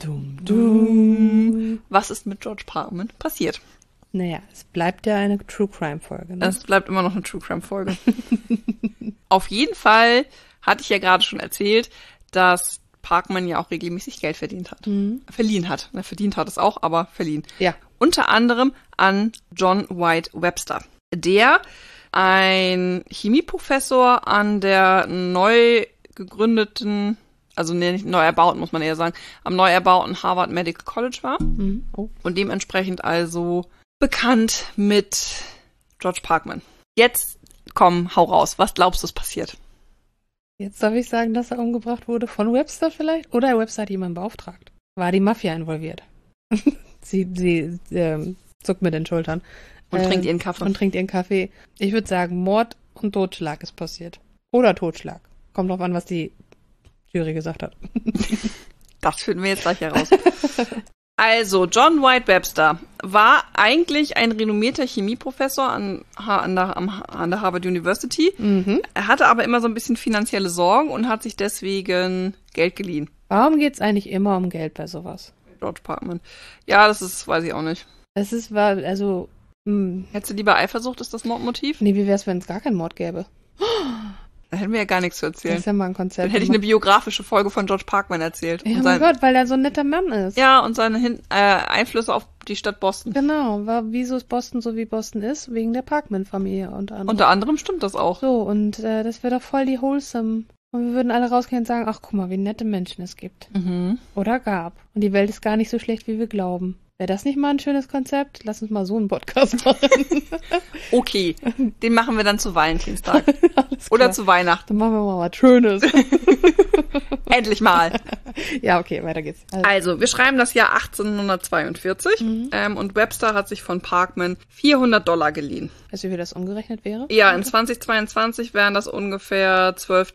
was ist mit George Parkman passiert? Naja, es bleibt ja eine True-Crime-Folge. Ne? Es bleibt immer noch eine True-Crime-Folge. Auf jeden Fall hatte ich ja gerade schon erzählt, dass Parkman ja auch regelmäßig Geld verdient hat. Verliehen hat. Verdient hat es auch, aber verliehen. Ja. Unter anderem an John White Webster. Der ein Chemieprofessor an der neu gegründeten, also nicht neu erbauten, muss man eher sagen, am neu erbauten Harvard Medical College war. Und dementsprechend also bekannt mit George Parkman. Jetzt, komm, hau raus. Was glaubst du, ist passiert? Jetzt darf ich sagen, dass er umgebracht wurde von Webster vielleicht? Oder Webster hat jemanden beauftragt? War die Mafia involviert? Sie zuckt mit den Schultern. Und trinkt ihren Kaffee. Und trinkt ihren Kaffee. Ich würde sagen, Mord und Totschlag ist passiert. Oder Totschlag. Kommt drauf an, was die Jury gesagt hat. Das finden wir jetzt gleich heraus. Also, John White Webster war eigentlich ein renommierter Chemieprofessor an der Harvard University. Er hatte aber immer so ein bisschen finanzielle Sorgen und hat sich deswegen Geld geliehen. Warum geht's eigentlich immer um Geld bei sowas? George Parkman. Ja, weiß ich auch nicht. Hättest du lieber Eifersucht, ist das Mordmotiv? Nee, wie wär's, wenn es gar keinen Mord gäbe? Da hätten wir ja gar nichts zu erzählen. Das ist ja mal ein Konzept. Dann hätte ich eine biografische Folge von George Parkman erzählt. Ja, mein Gott, weil er so ein netter Mann ist. Ja, und seine Einflüsse auf die Stadt Boston. Genau, wieso ist Boston so, wie Boston ist? Wegen der Parkman-Familie unter anderem. Unter anderem stimmt das auch. So, und das wäre doch voll die wholesome. Und wir würden alle rausgehen und sagen, ach, guck mal, wie nette Menschen es gibt. Oder gab. Und die Welt ist gar nicht so schlecht, wie wir glauben. Wäre das nicht mal ein schönes Konzept? Lass uns mal so einen Podcast machen. Okay, den machen wir dann zu Valentinstag. Oder zu Weihnachten. Dann machen wir mal was Schönes. Endlich mal. Ja, okay, weiter geht's. Also, wir schreiben das Jahr 1842 und Webster hat sich von Parkman $400 geliehen. Weißt du, wie das umgerechnet wäre? Ja, in 2022 wären das ungefähr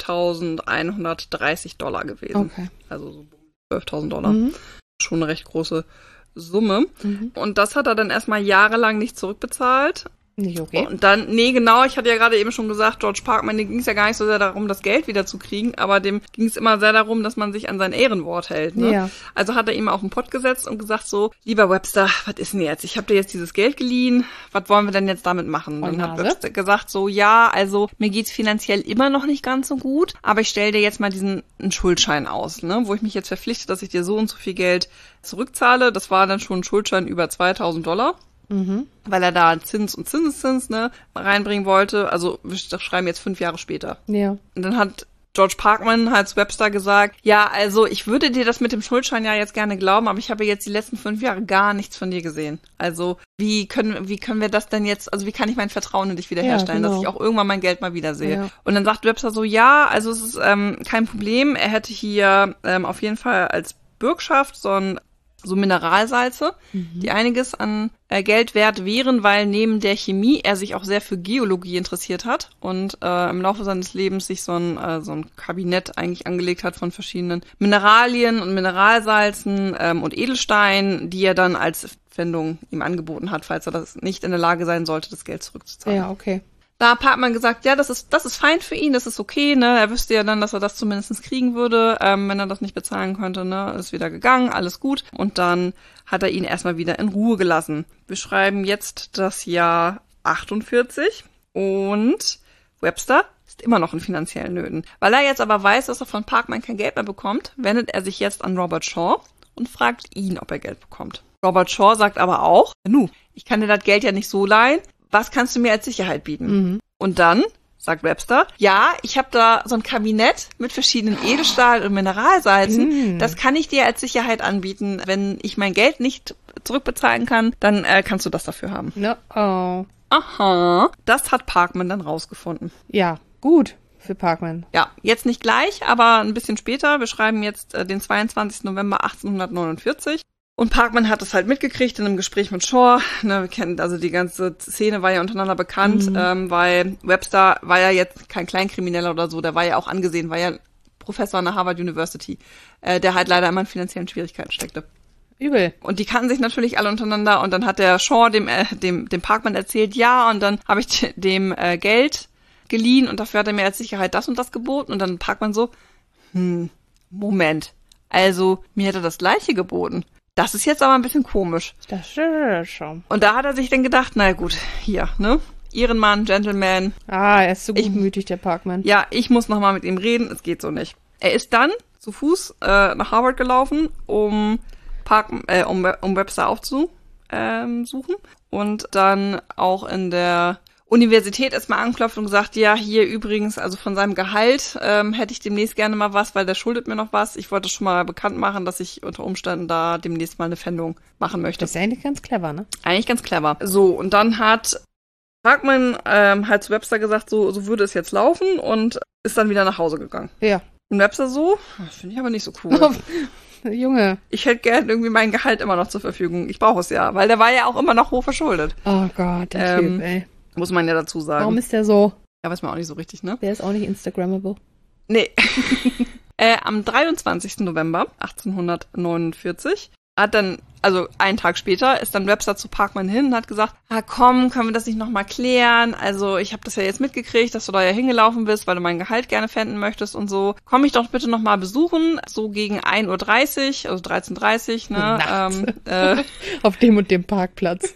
$12.130 gewesen. Okay. Also so $12.000. Schon eine recht große Summe. Und das hat er dann erstmal jahrelang nicht zurückbezahlt. Nicht okay. Und dann, genau, ich hatte ja gerade eben schon gesagt, George Parkman, dem ging es ja gar nicht so sehr darum, das Geld wieder zu kriegen, aber dem ging es immer sehr darum, dass man sich an sein Ehrenwort hält. Ne? Ja. Also hat er ihm auf den Pott gesetzt und gesagt so, lieber Webster, was ist denn jetzt? Ich habe dir jetzt dieses Geld geliehen, was wollen wir denn jetzt damit machen? Und dann hat Webster gesagt so, ja, also mir geht's finanziell immer noch nicht ganz so gut, aber ich stelle dir jetzt mal einen Schuldschein aus, ne, wo ich mich jetzt verpflichte, dass ich dir so und so viel Geld zurückzahle. Das war dann schon ein Schuldschein über $2.000. Weil er da Zins und Zinseszins reinbringen wollte. Also wir schreiben jetzt 5 Jahre später. Ja. Und dann hat George Parkman als Webster gesagt, ja, also ich würde dir das mit dem Schuldschein ja jetzt gerne glauben, aber ich habe jetzt die letzten 5 Jahre gar nichts von dir gesehen. Also wie können wir das denn jetzt, also wie kann ich mein Vertrauen in dich wiederherstellen, dass ich auch irgendwann mein Geld mal wiedersehe? Ja. Und dann sagt Webster so, ja, also es ist kein Problem. Er hätte hier auf jeden Fall als Bürgschaft so Mineralsalze, die einiges an Geld wert wären, weil neben der Chemie er sich auch sehr für Geologie interessiert hat und im Laufe seines Lebens sich so ein Kabinett eigentlich angelegt hat von verschiedenen Mineralien und Mineralsalzen und Edelsteinen, die er dann als Pfändung ihm angeboten hat, falls er das nicht in der Lage sein sollte, das Geld zurückzuzahlen. Ja, okay. Da hat Parkman gesagt, ja, das ist fein für ihn, das ist okay, ne, er wüsste ja dann, dass er das zumindest kriegen würde, wenn er das nicht bezahlen könnte, ne, ist wieder gegangen, alles gut. Und dann hat er ihn erstmal wieder in Ruhe gelassen. Wir schreiben jetzt das Jahr 48 und Webster ist immer noch in finanziellen Nöten. Weil er jetzt aber weiß, dass er von Parkman kein Geld mehr bekommt, wendet er sich jetzt an Robert Shaw und fragt ihn, ob er Geld bekommt. Robert Shaw sagt aber auch, ich kann dir das Geld ja nicht so leihen, was kannst du mir als Sicherheit bieten? Und dann sagt Webster, ja, ich habe da so ein Kabinett mit verschiedenen Edelstahl- und Mineralsalzen. Das kann ich dir als Sicherheit anbieten. Wenn ich mein Geld nicht zurückbezahlen kann, dann kannst du das dafür haben. Oh. Aha. Das hat Parkman dann rausgefunden. Ja, gut für Parkman. Ja, jetzt nicht gleich, aber ein bisschen später. Wir schreiben jetzt den 22. November 1849. Und Parkman hat das halt mitgekriegt in einem Gespräch mit Shaw. Ne, wir kennen, also die ganze Szene war ja untereinander bekannt, weil Webster war ja jetzt kein Kleinkrimineller oder so, der war ja auch angesehen, war ja Professor an der Harvard University, der halt leider immer in finanziellen Schwierigkeiten steckte. Übel. Und die kannten sich natürlich alle untereinander und dann hat der Shaw dem Parkman erzählt, ja, und dann habe ich dem Geld geliehen und dafür hat er mir als Sicherheit das und das geboten und dann Parkman so, Moment, also mir hätte er das Gleiche geboten. Das ist jetzt aber ein bisschen komisch. Das ist schon. Und da hat er sich dann gedacht, na gut, hier, ne? Ehrenmann, Gentleman. Er ist so gutmütig, der Parkman. Ja, ich muss nochmal mit ihm reden, es geht so nicht. Er ist dann zu Fuß nach Harvard gelaufen, um Webster aufzusuchen und dann auch in der Universität erstmal angeklopft und gesagt, ja, hier übrigens, also von seinem Gehalt hätte ich demnächst gerne mal was, weil der schuldet mir noch was. Ich wollte schon mal bekannt machen, dass ich unter Umständen da demnächst mal eine Pfändung machen möchte. Das ist eigentlich ganz clever, ne? Eigentlich ganz clever. So, und dann hat Parkman halt zu Webster gesagt, so würde es jetzt laufen und ist dann wieder nach Hause gegangen. Ja. Und Webster so, finde ich aber nicht so cool. Junge. Ich hätte gern irgendwie mein Gehalt immer noch zur Verfügung. Ich brauche es ja, weil der war ja auch immer noch hoch verschuldet. Oh Gott, der Typ, ey. Muss man ja dazu sagen. Warum ist der so? Ja, weiß man auch nicht so richtig, ne? Der ist auch nicht Instagrammable. Nee. Am 23. November 1849 hat dann, also einen Tag später, ist dann Webster zu Parkman hin und hat gesagt, komm, können wir das nicht nochmal klären? Also ich habe das ja jetzt mitgekriegt, dass du da ja hingelaufen bist, weil du mein Gehalt gerne pfänden möchtest und so. Komm mich doch bitte nochmal besuchen, so gegen 1:30 Uhr, also 13:30 Uhr, ne? Auf dem und dem Parkplatz.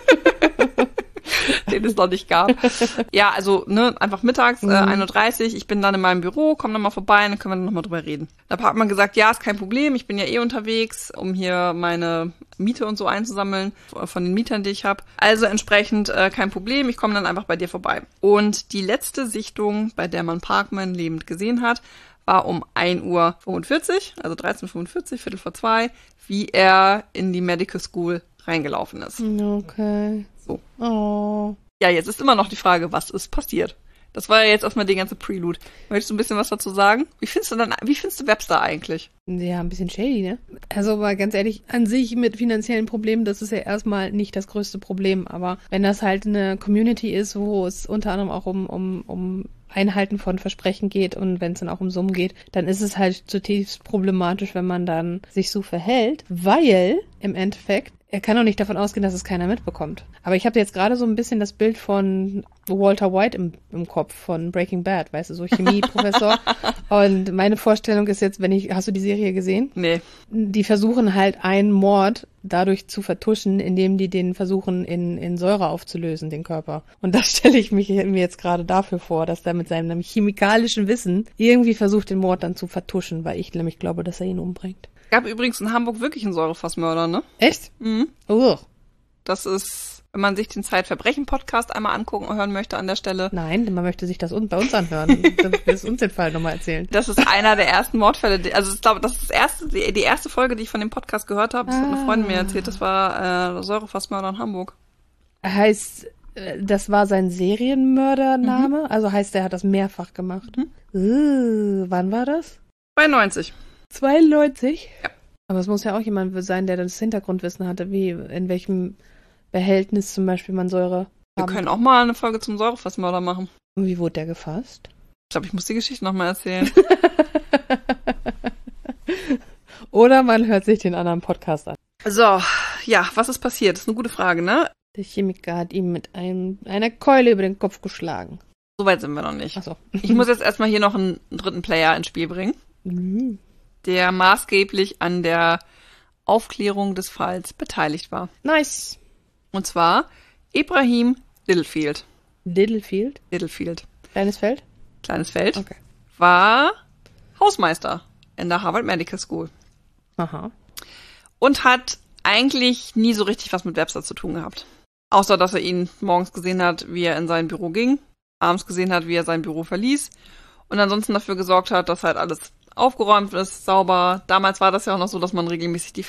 Den es noch nicht gab. Ja, also, ne, einfach mittags, 1:30 Uhr, ich bin dann in meinem Büro, komm dann mal vorbei, dann können wir noch mal drüber reden. Da hat man gesagt, ja, ist kein Problem, ich bin ja unterwegs, um hier meine Miete und so einzusammeln, von den Mietern, die ich habe. Also entsprechend kein Problem, ich komme dann einfach bei dir vorbei. Und die letzte Sichtung, bei der man Parkman lebend gesehen hat, war um 1:45 Uhr, also 13:45, 1:45, wie er in die Medical School reingelaufen ist. Okay. So. Oh. Ja, jetzt ist immer noch die Frage, was ist passiert? Das war ja jetzt erstmal die ganze Prelude. Möchtest du ein bisschen was dazu sagen? Wie findest du Webster eigentlich? Ja, ein bisschen shady, ne? Also mal ganz ehrlich, an sich mit finanziellen Problemen, das ist ja erstmal nicht das größte Problem. Aber wenn das halt eine Community ist, wo es unter anderem auch um Einhalten von Versprechen geht und wenn es dann auch um Summen geht, dann ist es halt zutiefst problematisch, wenn man dann sich so verhält, weil im Endeffekt er kann doch nicht davon ausgehen, dass es keiner mitbekommt. Aber ich habe jetzt gerade so ein bisschen das Bild von Walter White im Kopf von Breaking Bad, weißt du, so Chemieprofessor. Und meine Vorstellung ist jetzt, hast du die Serie gesehen? Nee. Die versuchen halt einen Mord dadurch zu vertuschen, indem die den versuchen in Säure aufzulösen, den Körper. Und das stelle ich mir jetzt gerade dafür vor, dass der mit seinem chemikalischen Wissen irgendwie versucht, den Mord dann zu vertuschen, weil ich nämlich glaube, dass er ihn umbringt. Gab übrigens in Hamburg wirklich einen Säurefassmörder, ne? Echt? Mhm. Oh. Das ist, wenn man sich den Zeitverbrechen-Podcast einmal angucken und hören möchte an der Stelle. Nein, man möchte sich das bei uns anhören. Dann willst du uns den Fall nochmal erzählen. Das ist einer der ersten Mordfälle, also ich glaube, das ist die erste Folge, die ich von dem Podcast gehört habe. Das hat eine Freundin mir erzählt, das war Säurefassmörder in Hamburg. Heißt, das war sein Serienmördername? Also heißt, er hat das mehrfach gemacht? Wann war das? 92. 92? Ja. Aber es muss ja auch jemand sein, der das Hintergrundwissen hatte, wie in welchem Behältnis zum Beispiel man Säure Wir können auch mal eine Folge zum Säurefassmörder machen. Und wie wurde der gefasst? Ich glaube, ich muss die Geschichte nochmal erzählen. Oder man hört sich den anderen Podcast an. So, ja, was ist passiert? Das ist eine gute Frage, ne? Der Chemiker hat ihm mit einer Keule über den Kopf geschlagen. Soweit sind wir noch nicht. Ach so. Ich muss jetzt erstmal hier noch einen dritten Player ins Spiel bringen, der maßgeblich an der Aufklärung des Falls beteiligt war. Nice. Und zwar Ibrahim Littlefield. Littlefield? Littlefield. Kleines Feld? Kleines Feld. Okay. War Hausmeister in der Harvard Medical School. Aha. Und hat eigentlich nie so richtig was mit Webster zu tun gehabt. Außer, dass er ihn morgens gesehen hat, wie er in sein Büro ging, abends gesehen hat, wie er sein Büro verließ und ansonsten dafür gesorgt hat, dass halt alles aufgeräumt ist, sauber. Damals war das ja auch noch so, dass man regelmäßig die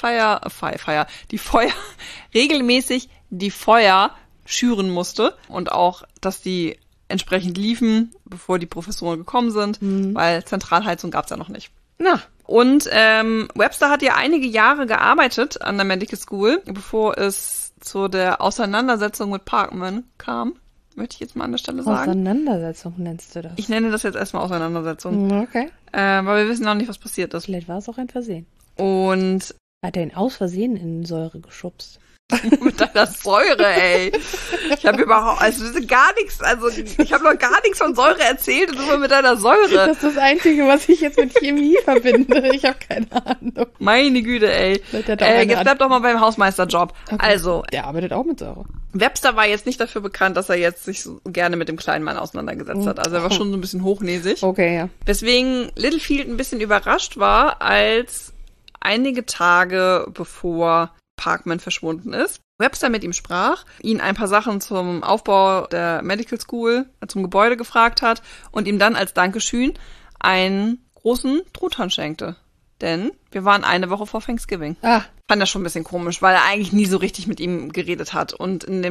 Feuer schüren musste und auch, dass die entsprechend liefen, bevor die Professoren gekommen sind, weil Zentralheizung gab's ja noch nicht. Na, Und Webster hat ja einige Jahre gearbeitet an der Medical School, bevor es zu der Auseinandersetzung mit Parkman kam. Möchte ich jetzt mal an der Stelle sagen. Auseinandersetzung nennst du das? Ich nenne das jetzt erstmal Auseinandersetzung. Okay. Weil wir wissen noch nicht, was passiert ist. Vielleicht war es auch ein Versehen. Und hat er ihn aus Versehen in Säure geschubst? mit deiner Säure, ey. Ich habe überhaupt, also gar nichts, also ich habe noch gar nichts von Säure erzählt und immer mit deiner Säure. Das ist das Einzige, was ich jetzt mit Chemie verbinde. Ich habe keine Ahnung. Meine Güte, ey. Jetzt bleib doch mal beim Hausmeisterjob. Okay. Also. Der arbeitet auch mit Säure. Webster war jetzt nicht dafür bekannt, dass er jetzt sich so gerne mit dem kleinen Mann auseinandergesetzt hat. Also er war schon so ein bisschen hochnäsig. Okay, ja. Weswegen Littlefield ein bisschen überrascht war, als einige Tage bevor Parkman verschwunden ist, Webster mit ihm sprach, ihn ein paar Sachen zum Aufbau der Medical School, zum Gebäude gefragt hat und ihm dann als Dankeschön einen großen Truthahn schenkte. Denn wir waren eine Woche vor Thanksgiving. Fand das schon ein bisschen komisch, weil er eigentlich nie so richtig mit ihm geredet hat. Und in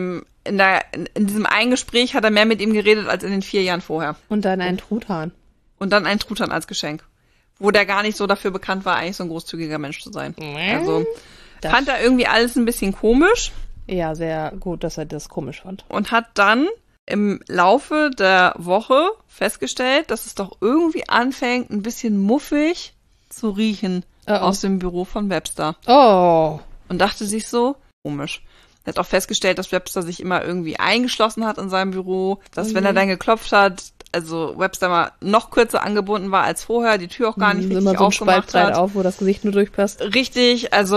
diesem einen Gespräch hat er mehr mit ihm geredet als in den 4 Jahren vorher. Und dann einen Truthahn. Und dann einen Truthahn als Geschenk. Wo der gar nicht so dafür bekannt war, eigentlich so ein großzügiger Mensch zu sein. Also fand er irgendwie alles ein bisschen komisch. Ja, sehr gut, dass er das komisch fand. Und hat dann im Laufe der Woche festgestellt, dass es doch irgendwie anfängt, ein bisschen muffig zu riechen aus dem Büro von Webster. Oh. Und dachte sich so, komisch. Er hat auch festgestellt, dass Webster sich immer irgendwie eingeschlossen hat in seinem Büro, dass wenn er dann geklopft hat, also Webster mal noch kürzer angebunden war als vorher, die Tür auch gar nicht richtig immer so aufgemacht Spalt hat. Auf, wo das Gesicht nur durchpasst. Richtig, also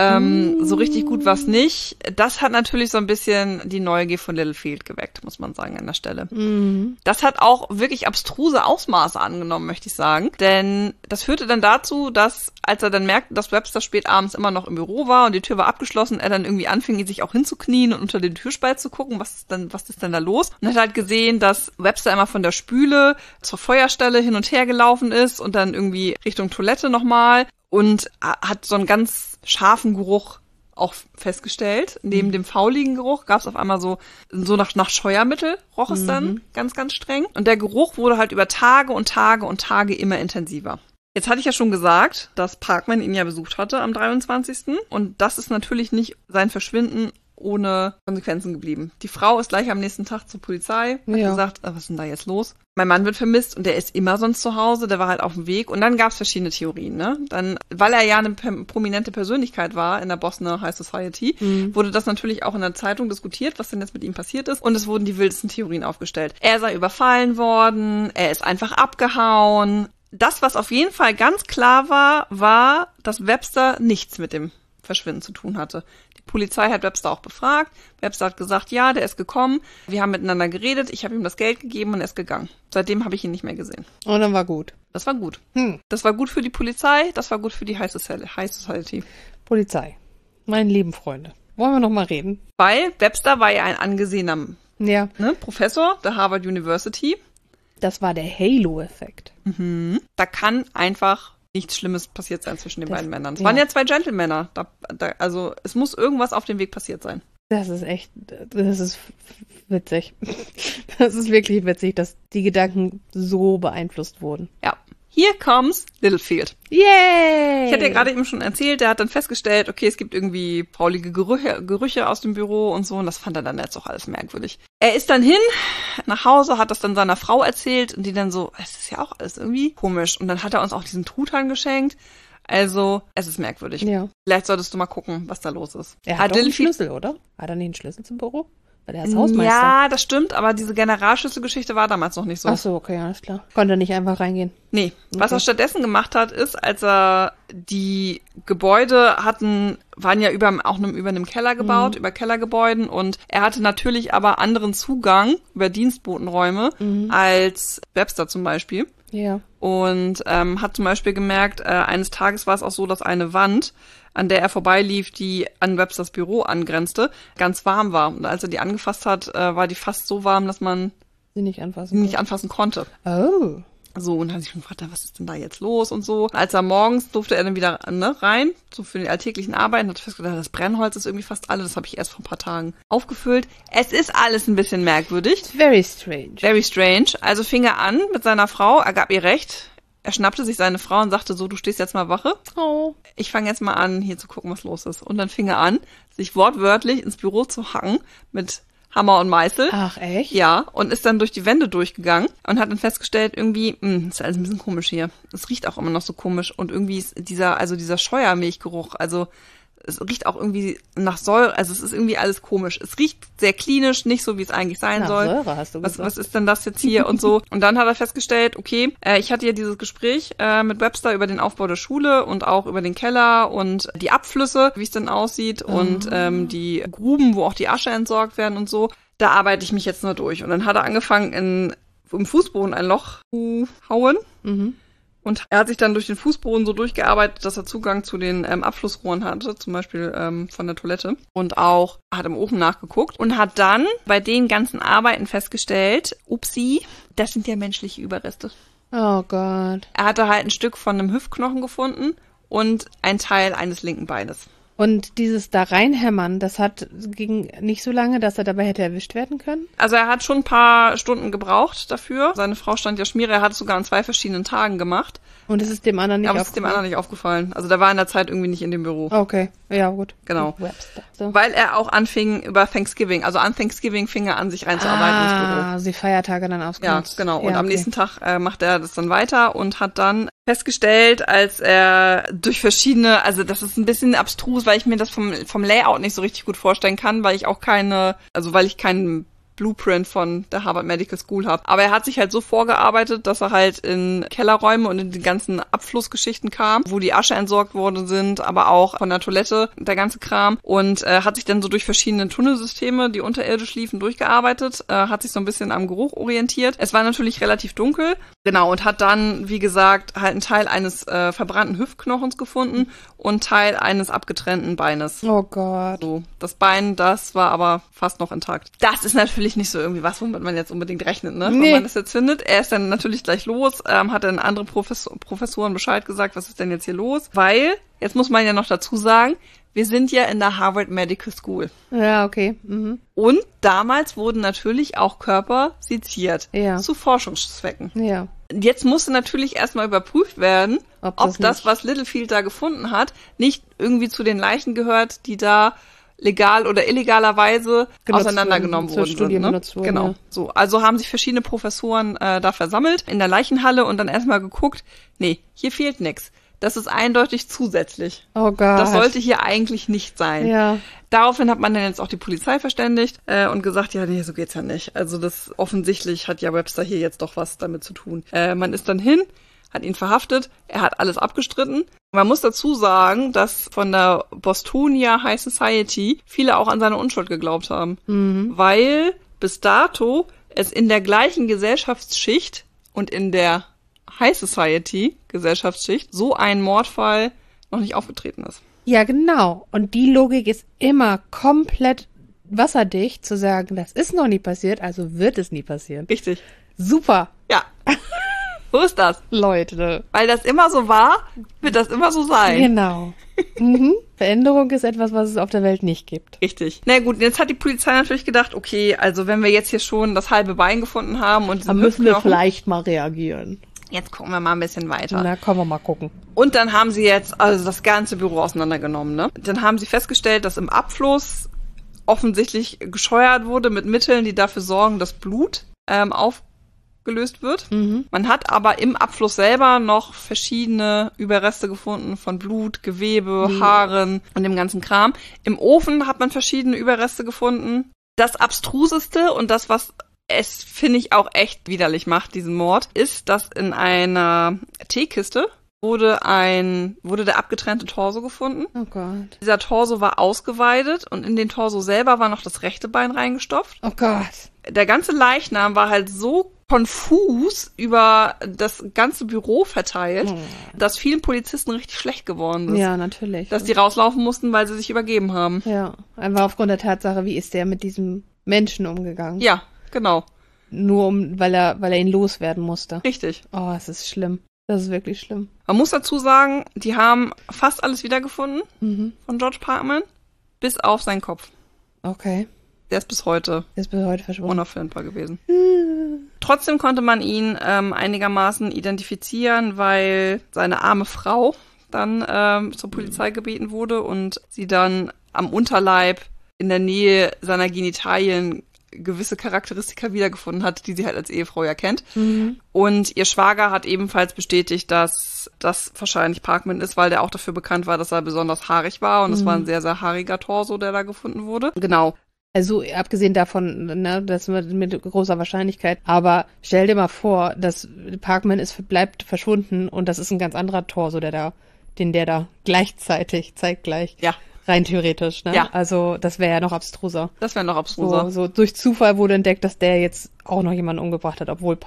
so richtig gut war's nicht. Das hat natürlich so ein bisschen die Neugier von Littlefield geweckt, muss man sagen an der Stelle. Das hat auch wirklich abstruse Ausmaße angenommen, möchte ich sagen. Denn das führte dann dazu, dass, als er dann merkte, dass Webster spät abends immer noch im Büro war und die Tür war abgeschlossen, er dann irgendwie anfing, sich auch hinzuknien und unter den Türspalt zu gucken, was ist denn da los? Und hat halt gesehen, dass Webster immer von der Spüle zur Feuerstelle hin und her gelaufen ist und dann irgendwie Richtung Toilette nochmal und hat so einen ganz scharfen Geruch auch festgestellt. Neben dem fauligen Geruch gab es auf einmal so nach Scheuermittel, roch es dann ganz, ganz streng. Und der Geruch wurde halt über Tage und Tage und Tage immer intensiver. Jetzt hatte ich ja schon gesagt, dass Parkman ihn ja besucht hatte am 23. Und das ist natürlich nicht sein Verschwinden ohne Konsequenzen geblieben. Die Frau ist gleich am nächsten Tag zur Polizei, hat gesagt, was ist denn da jetzt los? Mein Mann wird vermisst und der ist immer sonst zu Hause, der war halt auf dem Weg. Und dann gab es verschiedene Theorien, ne? Dann, weil er ja eine prominente Persönlichkeit war in der Boston High Society, wurde das natürlich auch in der Zeitung diskutiert, was denn jetzt mit ihm passiert ist. Und es wurden die wildesten Theorien aufgestellt. Er sei überfallen worden, er ist einfach abgehauen. Das, was auf jeden Fall ganz klar war, dass Webster nichts mit dem Verschwinden zu tun hatte. Die Polizei hat Webster auch befragt. Webster hat gesagt, ja, der ist gekommen. Wir haben miteinander geredet. Ich habe ihm das Geld gegeben und er ist gegangen. Seitdem habe ich ihn nicht mehr gesehen. Und dann war gut. Das war gut. Das war gut für die Polizei. Das war gut für die High Society. Polizei. Meine lieben Freunde. Wollen wir noch mal reden? Weil Webster war ja ein angesehener Professor der Harvard University. Das war der Halo-Effekt. Da kann einfach nichts Schlimmes passiert sein zwischen den beiden Männern. Es waren ja 2 Gentlemänner. Also es muss irgendwas auf dem Weg passiert sein. Das ist witzig. Das ist wirklich witzig, dass die Gedanken so beeinflusst wurden. Ja. Here comes Littlefield. Yay! Ich hatte ja gerade eben schon erzählt, der hat dann festgestellt, okay, es gibt irgendwie faulige Gerüche aus dem Büro und so, und das fand er dann jetzt auch alles merkwürdig. Er ist dann nach Hause, hat das dann seiner Frau erzählt und die dann so, es ist ja auch alles irgendwie komisch. Und dann hat er uns auch diesen Truthahn geschenkt. Also, es ist merkwürdig. Ja. Vielleicht solltest du mal gucken, was da los ist. Er hat doch einen Schlüssel, oder? Hat er nicht einen Schlüssel zum Büro? Weil er ist Hausmeister. Ja, das stimmt, aber diese Generalschlüsselgeschichte war damals noch nicht so. Ach so, okay, alles klar. Konnte er nicht einfach reingehen? Nee. Okay. Was er stattdessen gemacht hat, ist, als er die Gebäude waren ja über einem Keller gebaut, über Kellergebäuden, und er hatte natürlich aber anderen Zugang über Dienstbotenräume als Webster zum Beispiel. Ja. Und hat zum Beispiel gemerkt, eines Tages war es auch so, dass eine Wand, an der er vorbeilief, die an Websters Büro angrenzte, ganz warm war. Und als er die angefasst hat, war die fast so warm, dass man sie nicht anfassen konnte. Oh. So, und dann hat sich schon gefragt, was ist denn da jetzt los und so. Und als er morgens durfte er dann wieder rein, so für die alltäglichen Arbeiten, hat er festgestellt, das Brennholz ist irgendwie fast alle. Das habe ich erst vor ein paar Tagen aufgefüllt. Es ist alles ein bisschen merkwürdig. Very strange. Very strange. Also fing er an mit seiner Frau, er gab ihr recht. Er schnappte sich seine Frau und sagte so, du stehst jetzt mal Wache. Oh. Ich fange jetzt mal an, hier zu gucken, was los ist. Und dann fing er an, sich wortwörtlich ins Büro zu hacken mit Hammer und Meißel. Ach, echt? Ja, und ist dann durch die Wände durchgegangen und hat dann festgestellt, irgendwie, ist alles ein bisschen komisch hier. Es riecht auch immer noch so komisch und irgendwie ist dieser Scheuermilchgeruch, also es riecht auch irgendwie nach Säure, also es ist irgendwie alles komisch. Es riecht sehr klinisch, nicht so, wie es eigentlich sein soll. Säure hast du gesagt. Was ist denn das jetzt hier und so? Und dann hat er festgestellt, okay, ich hatte ja dieses Gespräch mit Webster über den Aufbau der Schule und auch über den Keller und die Abflüsse, wie es denn aussieht und die Gruben, wo auch die Asche entsorgt werden und so. Da arbeite ich mich jetzt nur durch. Und dann hat er angefangen, im Fußboden ein Loch zu hauen. Mhm. Und er hat sich dann durch den Fußboden so durchgearbeitet, dass er Zugang zu den Abflussrohren hatte, zum Beispiel von der Toilette. Und auch hat im Ofen nachgeguckt und hat dann bei den ganzen Arbeiten festgestellt, upsie, das sind ja menschliche Überreste. Oh Gott. Er hatte halt ein Stück von einem Hüftknochen gefunden und ein Teil eines linken Beines. Und dieses da reinhämmern, ging nicht so lange, dass er dabei hätte erwischt werden können? Also er hat schon ein paar Stunden gebraucht dafür. Seine Frau stand ja Schmiere, er hat es sogar an 2 verschiedenen Tagen gemacht. Und es ist dem anderen nicht aufgefallen? Aber es ist dem anderen nicht aufgefallen. Also der war in der Zeit irgendwie nicht in dem Büro. Okay, ja gut. Genau. Webster. So. Weil er auch anfing über Thanksgiving, also an Thanksgiving fing er an, sich reinzuarbeiten ins Büro. Also die Feiertage dann ausgenutzt. Ja, genau. Und am nächsten Tag macht er das dann weiter und hat dann festgestellt, als er durch verschiedene, also das ist ein bisschen abstrus, weil ich mir das vom Layout nicht so richtig gut vorstellen kann, weil ich keinen Blueprint von der Harvard Medical School habe. Aber er hat sich halt so vorgearbeitet, dass er halt in Kellerräume und in die ganzen Abflussgeschichten kam, wo die Asche entsorgt worden sind, aber auch von der Toilette, der ganze Kram. Und hat sich dann so durch verschiedene Tunnelsysteme, die unterirdisch liefen, durchgearbeitet, hat sich so ein bisschen am Geruch orientiert. Es war natürlich relativ dunkel. Genau, und hat dann, wie gesagt, halt einen Teil eines verbrannten Hüftknochens gefunden und Teil eines abgetrennten Beines. Oh Gott. So, das Bein, das war aber fast noch intakt. Das ist natürlich nicht so irgendwie was, womit man jetzt unbedingt rechnet, ne? Nee. Wenn man das jetzt findet. Er ist dann natürlich gleich los, hat dann andere Professoren Bescheid gesagt, was ist denn jetzt hier los? Weil, jetzt muss man ja noch dazu sagen, wir sind ja in der Harvard Medical School. Ja, okay. Mhm. Und damals wurden natürlich auch Körper seziert. Ja. Zu Forschungszwecken. Ja. Jetzt musste natürlich erstmal überprüft werden, ob das, was Littlefield da gefunden hat, nicht irgendwie zu den Leichen gehört, die da legal oder illegalerweise auseinandergenommen worden sind. Ne? Genau. Ja. So, also haben sich verschiedene Professoren da versammelt in der Leichenhalle und dann erstmal geguckt, nee, hier fehlt nichts. Das ist eindeutig zusätzlich. Oh Gott. Das sollte hier eigentlich nicht sein. Ja. Daraufhin hat man dann jetzt auch die Polizei verständigt und gesagt, ja, nee, so geht's ja nicht. Also das offensichtlich hat ja Webster hier jetzt doch was damit zu tun. Man ist dann hin, hat ihn verhaftet, er hat alles abgestritten. Man muss dazu sagen, dass von der Bostonia High Society viele auch an seine Unschuld geglaubt haben. Mhm. Weil bis dato es in der gleichen Gesellschaftsschicht und in der High Society Gesellschaftsschicht so ein Mordfall noch nicht aufgetreten ist. Ja, genau. Und die Logik ist immer komplett wasserdicht, zu sagen, das ist noch nie passiert, also wird es nie passieren. Richtig. Super. Ja. So ist das. Leute. Weil das immer so war, wird das immer so sein. Genau. Mhm. Veränderung ist etwas, was es auf der Welt nicht gibt. Richtig. Na gut, jetzt hat die Polizei natürlich gedacht, okay, also wenn wir jetzt hier schon das halbe Bein gefunden haben und dann müssen wir vielleicht mal reagieren. Jetzt gucken wir mal ein bisschen weiter. Na, können wir mal gucken. Und dann haben sie jetzt also das ganze Büro auseinandergenommen, ne? Dann haben sie festgestellt, dass im Abfluss offensichtlich gescheuert wurde mit Mitteln, die dafür sorgen, dass Blut aufgelöst wird. Mhm. Man hat aber im Abfluss selber noch verschiedene Überreste gefunden von Blut, Gewebe, Haaren und dem ganzen Kram. Im Ofen hat man verschiedene Überreste gefunden. Das Abstruseste und das, was es, finde ich, auch echt widerlich macht, diesen Mord, ist, dass in einer Teekiste wurde der abgetrennte Torso gefunden. Oh Gott. Dieser Torso war ausgeweidet und in den Torso selber war noch das rechte Bein reingestopft. Oh Gott. Der ganze Leichnam war halt so konfus über das ganze Büro verteilt, dass vielen Polizisten richtig schlecht geworden ist. Ja, natürlich. Dass die rauslaufen mussten, weil sie sich übergeben haben. Ja, einfach aufgrund der Tatsache, wie ist der mit diesem Menschen umgegangen? Ja, genau. Nur weil er ihn loswerden musste. Richtig. Oh, es ist schlimm. Das ist wirklich schlimm. Man muss dazu sagen, die haben fast alles wiedergefunden von George Parkman, bis auf seinen Kopf. Okay. Der ist bis heute verschwunden. unauffindbar gewesen. Trotzdem konnte man ihn einigermaßen identifizieren, weil seine arme Frau dann zur Polizei gebeten wurde und sie dann am Unterleib in der Nähe seiner Genitalien gewisse Charakteristika wiedergefunden hat, die sie halt als Ehefrau ja kennt. Und ihr Schwager hat ebenfalls bestätigt, dass das wahrscheinlich Parkman ist, weil der auch dafür bekannt war, dass er besonders haarig war. Und es war ein sehr, sehr haariger Torso, der da gefunden wurde. Genau. Also abgesehen davon, ne, das mit großer Wahrscheinlichkeit. Aber stell dir mal vor, dass Parkman bleibt verschwunden und das ist ein ganz anderer Torso, den der da zeitgleich. Ja. Rein theoretisch, ne? Ja. Also das wäre ja noch abstruser. Das wäre noch abstruser. So durch Zufall wurde entdeckt, dass der jetzt auch noch jemanden umgebracht hat,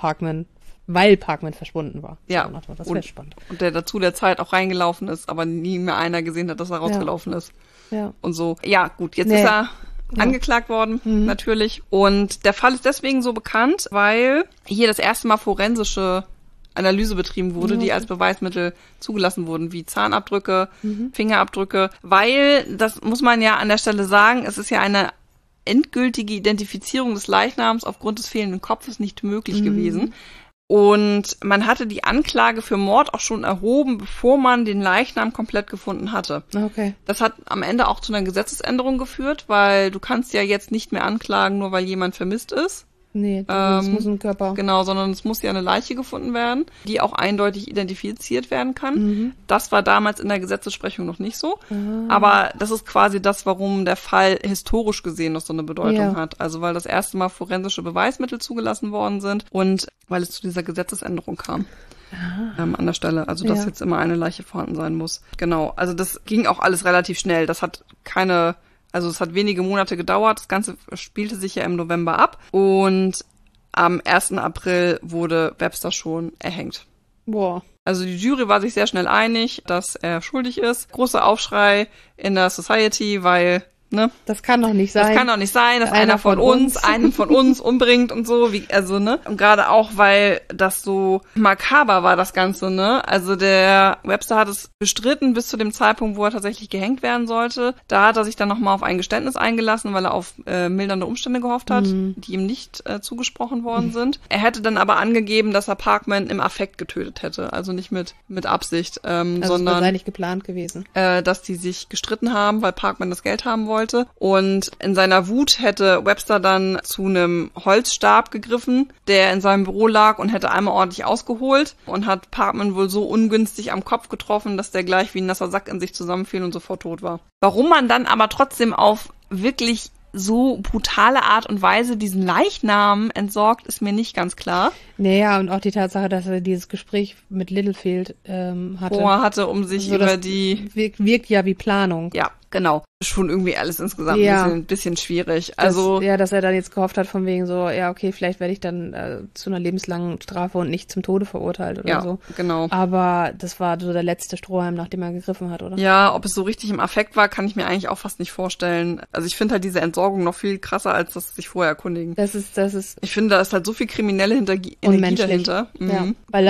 weil Parkman verschwunden war. Ja. Das wäre spannend. Und der dazu der Zeit auch reingelaufen ist, aber nie mehr einer gesehen hat, dass er rausgelaufen ist. Ja. Und so. Ja, gut, jetzt ist er angeklagt worden, natürlich. Und der Fall ist deswegen so bekannt, weil hier das erste Mal forensische Analyse betrieben wurde, die als Beweismittel zugelassen wurden, wie Zahnabdrücke, Fingerabdrücke, weil, das muss man ja an der Stelle sagen, es ist ja eine endgültige Identifizierung des Leichnams aufgrund des fehlenden Kopfes nicht möglich gewesen. Und man hatte die Anklage für Mord auch schon erhoben, bevor man den Leichnam komplett gefunden hatte. Okay. Das hat am Ende auch zu einer Gesetzesänderung geführt, weil du kannst ja jetzt nicht mehr anklagen, nur weil jemand vermisst ist. Nee, das muss ein Körper. Genau, sondern es muss ja eine Leiche gefunden werden, die auch eindeutig identifiziert werden kann. Das war damals in der Gesetzessprechung noch nicht so. Aber das ist quasi das, warum der Fall historisch gesehen noch so eine Bedeutung hat. Also weil das erste Mal forensische Beweismittel zugelassen worden sind und weil es zu dieser Gesetzesänderung kam. An der Stelle. Also dass jetzt immer eine Leiche vorhanden sein muss. Genau, also das ging auch alles relativ schnell. Das hat es hat wenige Monate gedauert. Das Ganze spielte sich ja im November ab. Und am 1. April wurde Webster schon erhängt. Boah. Also die Jury war sich sehr schnell einig, dass er schuldig ist. Großer Aufschrei in der Society, weil, ne? Das kann doch nicht sein. Das kann doch nicht sein, dass einer von uns einen von uns umbringt und so, ne? Und gerade auch, weil das so makaber war, das Ganze, ne? Also der Webster hat es bestritten bis zu dem Zeitpunkt, wo er tatsächlich gehängt werden sollte. Da hat er sich dann nochmal auf ein Geständnis eingelassen, weil er auf mildernde Umstände gehofft hat, die ihm nicht zugesprochen worden sind. Er hätte dann aber angegeben, dass er Parkman im Affekt getötet hätte, also nicht mit Absicht, sondern das sei nicht geplant gewesen. Dass die sich gestritten haben, weil Parkman das Geld haben wollte. Und in seiner Wut hätte Webster dann zu einem Holzstab gegriffen, der in seinem Büro lag und hätte einmal ordentlich ausgeholt und hat Parkman wohl so ungünstig am Kopf getroffen, dass der gleich wie ein nasser Sack in sich zusammenfiel und sofort tot war. Warum man dann aber trotzdem auf wirklich so brutale Art und Weise diesen Leichnam entsorgt, ist mir nicht ganz klar. Naja, und auch die Tatsache, dass er dieses Gespräch mit Littlefield hatte. Um sich also über die... Wirkt ja wie Planung. Ja, genau. Schon irgendwie alles insgesamt ein bisschen schwierig. Also dass er dann jetzt gehofft hat von wegen so, ja okay, vielleicht werde ich dann zu einer lebenslangen Strafe und nicht zum Tode verurteilt oder so. Ja, genau. Aber das war so der letzte Strohhalm, nachdem er gegriffen hat, oder? Ja, ob es so richtig im Affekt war, kann ich mir eigentlich auch fast nicht vorstellen. Also ich finde halt diese Entsorgung noch viel krasser, als das sich vorher erkundigen. Das ist. Ich finde, da ist halt so viel kriminelle Energie dahinter. Ja,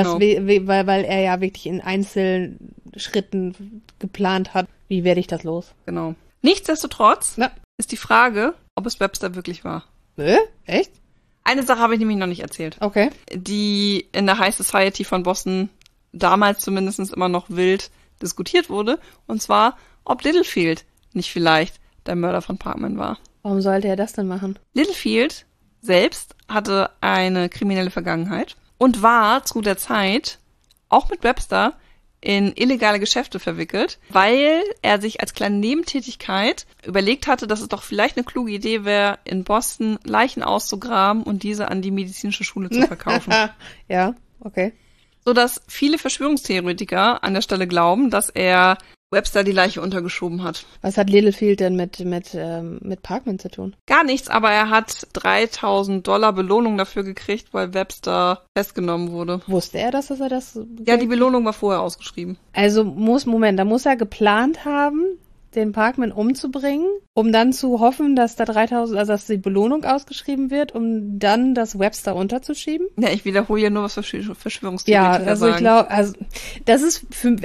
weil er ja wirklich in Einzelschritten geplant hat, wie werde ich das los? Genau. Nichtsdestotrotz ist die Frage, ob es Webster wirklich war. Echt? Eine Sache habe ich nämlich noch nicht erzählt. Okay. Die in der High Society von Boston damals zumindest immer noch wild diskutiert wurde. Und zwar, ob Littlefield nicht vielleicht der Mörder von Parkman war. Warum sollte er das denn machen? Littlefield selbst hatte eine kriminelle Vergangenheit und war zu der Zeit auch mit Webster in illegale Geschäfte verwickelt, weil er sich als kleine Nebentätigkeit überlegt hatte, dass es doch vielleicht eine kluge Idee wäre, in Boston Leichen auszugraben und diese an die medizinische Schule zu verkaufen. Ja, okay. Sodass viele Verschwörungstheoretiker an der Stelle glauben, dass er Webster die Leiche untergeschoben hat. Was hat Littlefield denn mit Parkman zu tun? Gar nichts, aber er hat $3.000 Belohnung dafür gekriegt, weil Webster festgenommen wurde. Wusste er das, dass er das... Ja, die Belohnung war vorher ausgeschrieben. Also da muss er geplant haben, den Parkman umzubringen, um dann zu hoffen, dass da 3.000, also dass die Belohnung ausgeschrieben wird, um dann das Webster unterzuschieben? Ja, ich wiederhole ja nur, was Verschwörungstheoretiker sagen. Ja, also ich glaube, das ist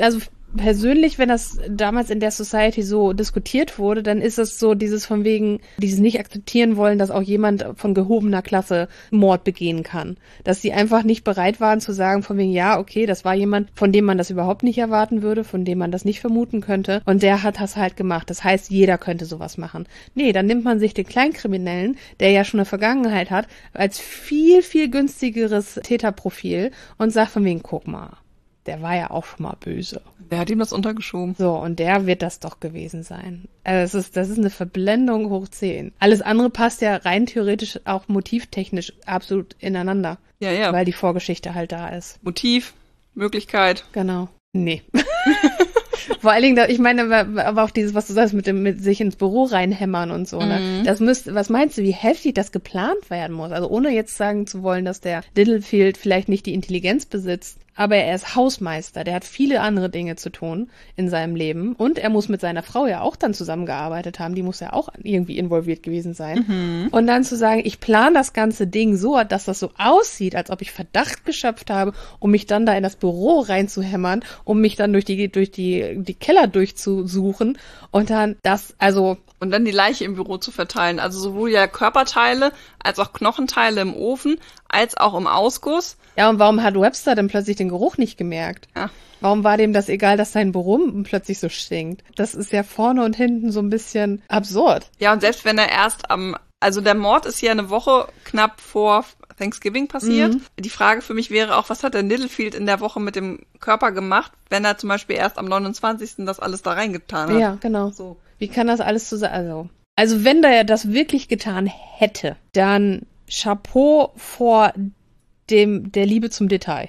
persönlich, wenn das damals in der Society so diskutiert wurde, dann ist es so dieses von wegen, dieses nicht akzeptieren wollen, dass auch jemand von gehobener Klasse Mord begehen kann. Dass sie einfach nicht bereit waren zu sagen von wegen, ja, okay, das war jemand, von dem man das überhaupt nicht erwarten würde, von dem man das nicht vermuten könnte und der hat das halt gemacht. Das heißt, jeder könnte sowas machen. Nee, dann nimmt man sich den Kleinkriminellen, der ja schon eine Vergangenheit hat, als viel, viel günstigeres Täterprofil und sagt von wegen, guck mal, der war ja auch schon mal böse. Der hat ihm das untergeschoben. So, und der wird das doch gewesen sein. Also das ist eine Verblendung hoch 10. Alles andere passt ja rein theoretisch auch motivtechnisch absolut ineinander. Ja, ja. Weil die Vorgeschichte halt da ist. Motiv, Möglichkeit. Genau. Nee. Vor allen Dingen, ich meine, aber auch dieses, was du sagst, mit sich ins Büro reinhämmern und so, ne? Das was meinst du, wie heftig das geplant werden muss? Also ohne jetzt sagen zu wollen, dass der Littlefield vielleicht nicht die Intelligenz besitzt, aber er ist Hausmeister, der hat viele andere Dinge zu tun in seinem Leben und er muss mit seiner Frau ja auch dann zusammengearbeitet haben, die muss ja auch irgendwie involviert gewesen sein. Und dann zu sagen, ich plane das ganze Ding so, dass das so aussieht, als ob ich Verdacht geschöpft habe, um mich dann da in das Büro reinzuhämmern, um mich dann durch die Keller durchzusuchen und dann und dann die Leiche im Büro zu verteilen. Also sowohl ja Körperteile als auch Knochenteile im Ofen, als auch im Ausguss. Ja, und warum hat Webster denn plötzlich den Geruch nicht gemerkt? Ja. Warum war dem das egal, dass sein Büro plötzlich so stinkt? Das ist ja vorne und hinten so ein bisschen absurd. Ja, und selbst wenn er also der Mord ist ja eine Woche knapp vor Thanksgiving passiert. Die Frage für mich wäre auch, was hat der Littlefield in der Woche mit dem Körper gemacht, wenn er zum Beispiel erst am 29. das alles da reingetan hat? Ja, genau. So. Wie kann das alles zusammen? Also wenn der das wirklich getan hätte, dann Chapeau vor der Liebe zum Detail.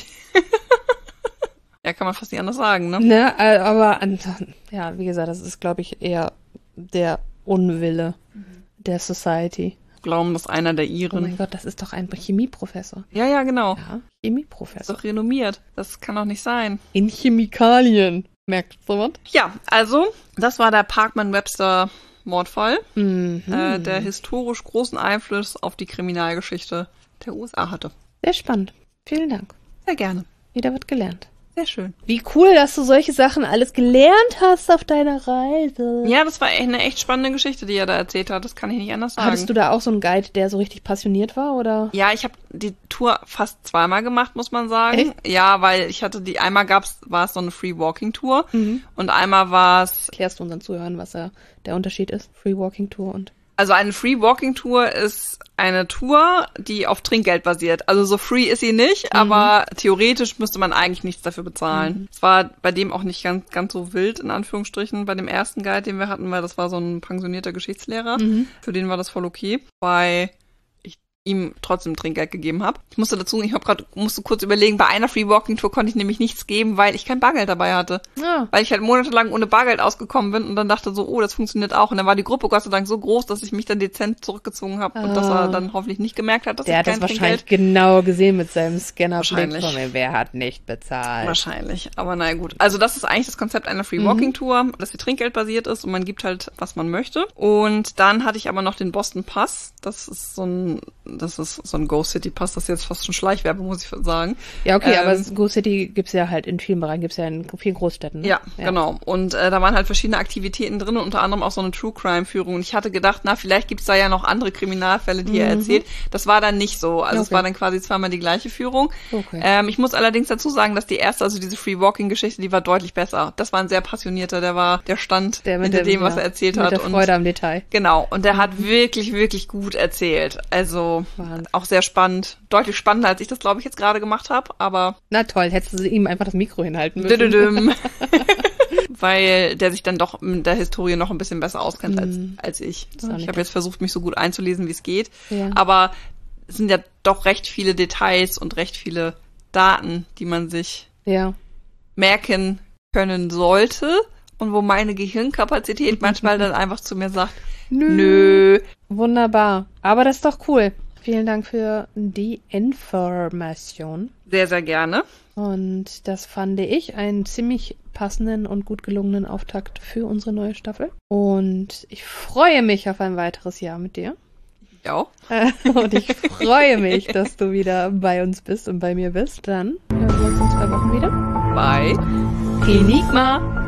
Ja, kann man fast nicht anders sagen, ne? Ne, aber ja, wie gesagt, das ist, glaube ich, eher der Unwille der Society. Glauben, dass einer der Iren. Oh mein Gott, das ist doch ein Chemieprofessor. Ja, genau. Ja, Chemieprofessor. Ist doch renommiert. Das kann doch nicht sein. In Chemikalien. Merkt jemand? Ja, also, das war der Parkman-Webster-Mordfall, der historisch großen Einfluss auf die Kriminalgeschichte der USA hatte. Sehr spannend. Vielen Dank. Sehr gerne. Wieder was gelernt. Sehr schön. Wie cool, dass du solche Sachen alles gelernt hast auf deiner Reise. Ja, das war eine echt spannende Geschichte, die er da erzählt hat. Das kann ich nicht anders sagen. Hattest du da auch so einen Guide, der so richtig passioniert war, oder? Ja, ich habe die Tour fast zweimal gemacht, muss man sagen. Echt? Ja, weil einmal war es so eine Free Walking Tour und einmal war es... Erklärst du unseren Zuhörern, was der Unterschied ist? Free Walking Tour und... Also eine Free Walking Tour ist eine Tour, die auf Trinkgeld basiert. Also so free ist sie nicht, aber theoretisch müsste man eigentlich nichts dafür bezahlen. Es war bei dem auch nicht ganz so wild, in Anführungsstrichen, bei dem ersten Guide, den wir hatten, weil das war so ein pensionierter Geschichtslehrer. Für den war das voll okay. Bei ihm trotzdem Trinkgeld gegeben habe. Ich musste musste kurz überlegen, bei einer Free Walking Tour konnte ich nämlich nichts geben, weil ich kein Bargeld dabei hatte. Ja. Weil ich halt monatelang ohne Bargeld ausgekommen bin und dann dachte so, oh, das funktioniert auch. Und dann war die Gruppe Gott sei Dank so groß, dass ich mich dann dezent zurückgezogen habe und dass er dann hoffentlich nicht gemerkt hat, dass ich kein Trinkgeld... Der hat das wahrscheinlich genau gesehen mit seinem Scanner. Wahrscheinlich. Wer hat nicht bezahlt? Wahrscheinlich, aber naja gut. Also das ist eigentlich das Konzept einer Free Walking Tour, dass sie trinkgeldbasiert ist und man gibt halt, was man möchte. Und dann hatte ich aber noch den Boston Pass. Das ist so ein Go-City-Pass, das ist jetzt fast schon Schleichwerbung, muss ich sagen. Ja, okay, aber Go-City gibt's ja halt in vielen Bereichen, gibt's ja in vielen Großstädten. Ne? Ja, genau. Und da waren halt verschiedene Aktivitäten drin, unter anderem auch so eine True-Crime-Führung. Und ich hatte gedacht, vielleicht gibt's da ja noch andere Kriminalfälle, die er erzählt. Das war dann nicht so. Also es war dann quasi zweimal die gleiche Führung. Okay. Ich muss allerdings dazu sagen, dass die erste, also diese Free-Walking-Geschichte, die war deutlich besser. Das war ein sehr passionierter, der stand hinter dem, was er erzählt hat. Mit der Freude am Detail. Genau. Und der hat wirklich, wirklich gut erzählt. Also auch sehr spannend. Deutlich spannender, als ich das, glaube ich, jetzt gerade gemacht habe, aber... Na toll, hättest du ihm einfach das Mikro hinhalten müssen. Weil der sich dann doch mit der Historie noch ein bisschen besser auskennt als ich. Ich habe jetzt versucht, mich so gut einzulesen, wie es geht. Ja. Aber es sind ja doch recht viele Details und recht viele Daten, die man sich merken können sollte. Und wo meine Gehirnkapazität manchmal dann einfach zu mir sagt, nö. Wunderbar. Aber das ist doch cool. Vielen Dank für die Information. Sehr, sehr gerne. Und das fand ich einen ziemlich passenden und gut gelungenen Auftakt für unsere neue Staffel. Und ich freue mich auf ein weiteres Jahr mit dir. Ich auch. Und ich freue mich, dass du wieder bei uns bist und bei mir bist. Dann hören wir uns in 2 Wochen wieder. Bye. Enigma.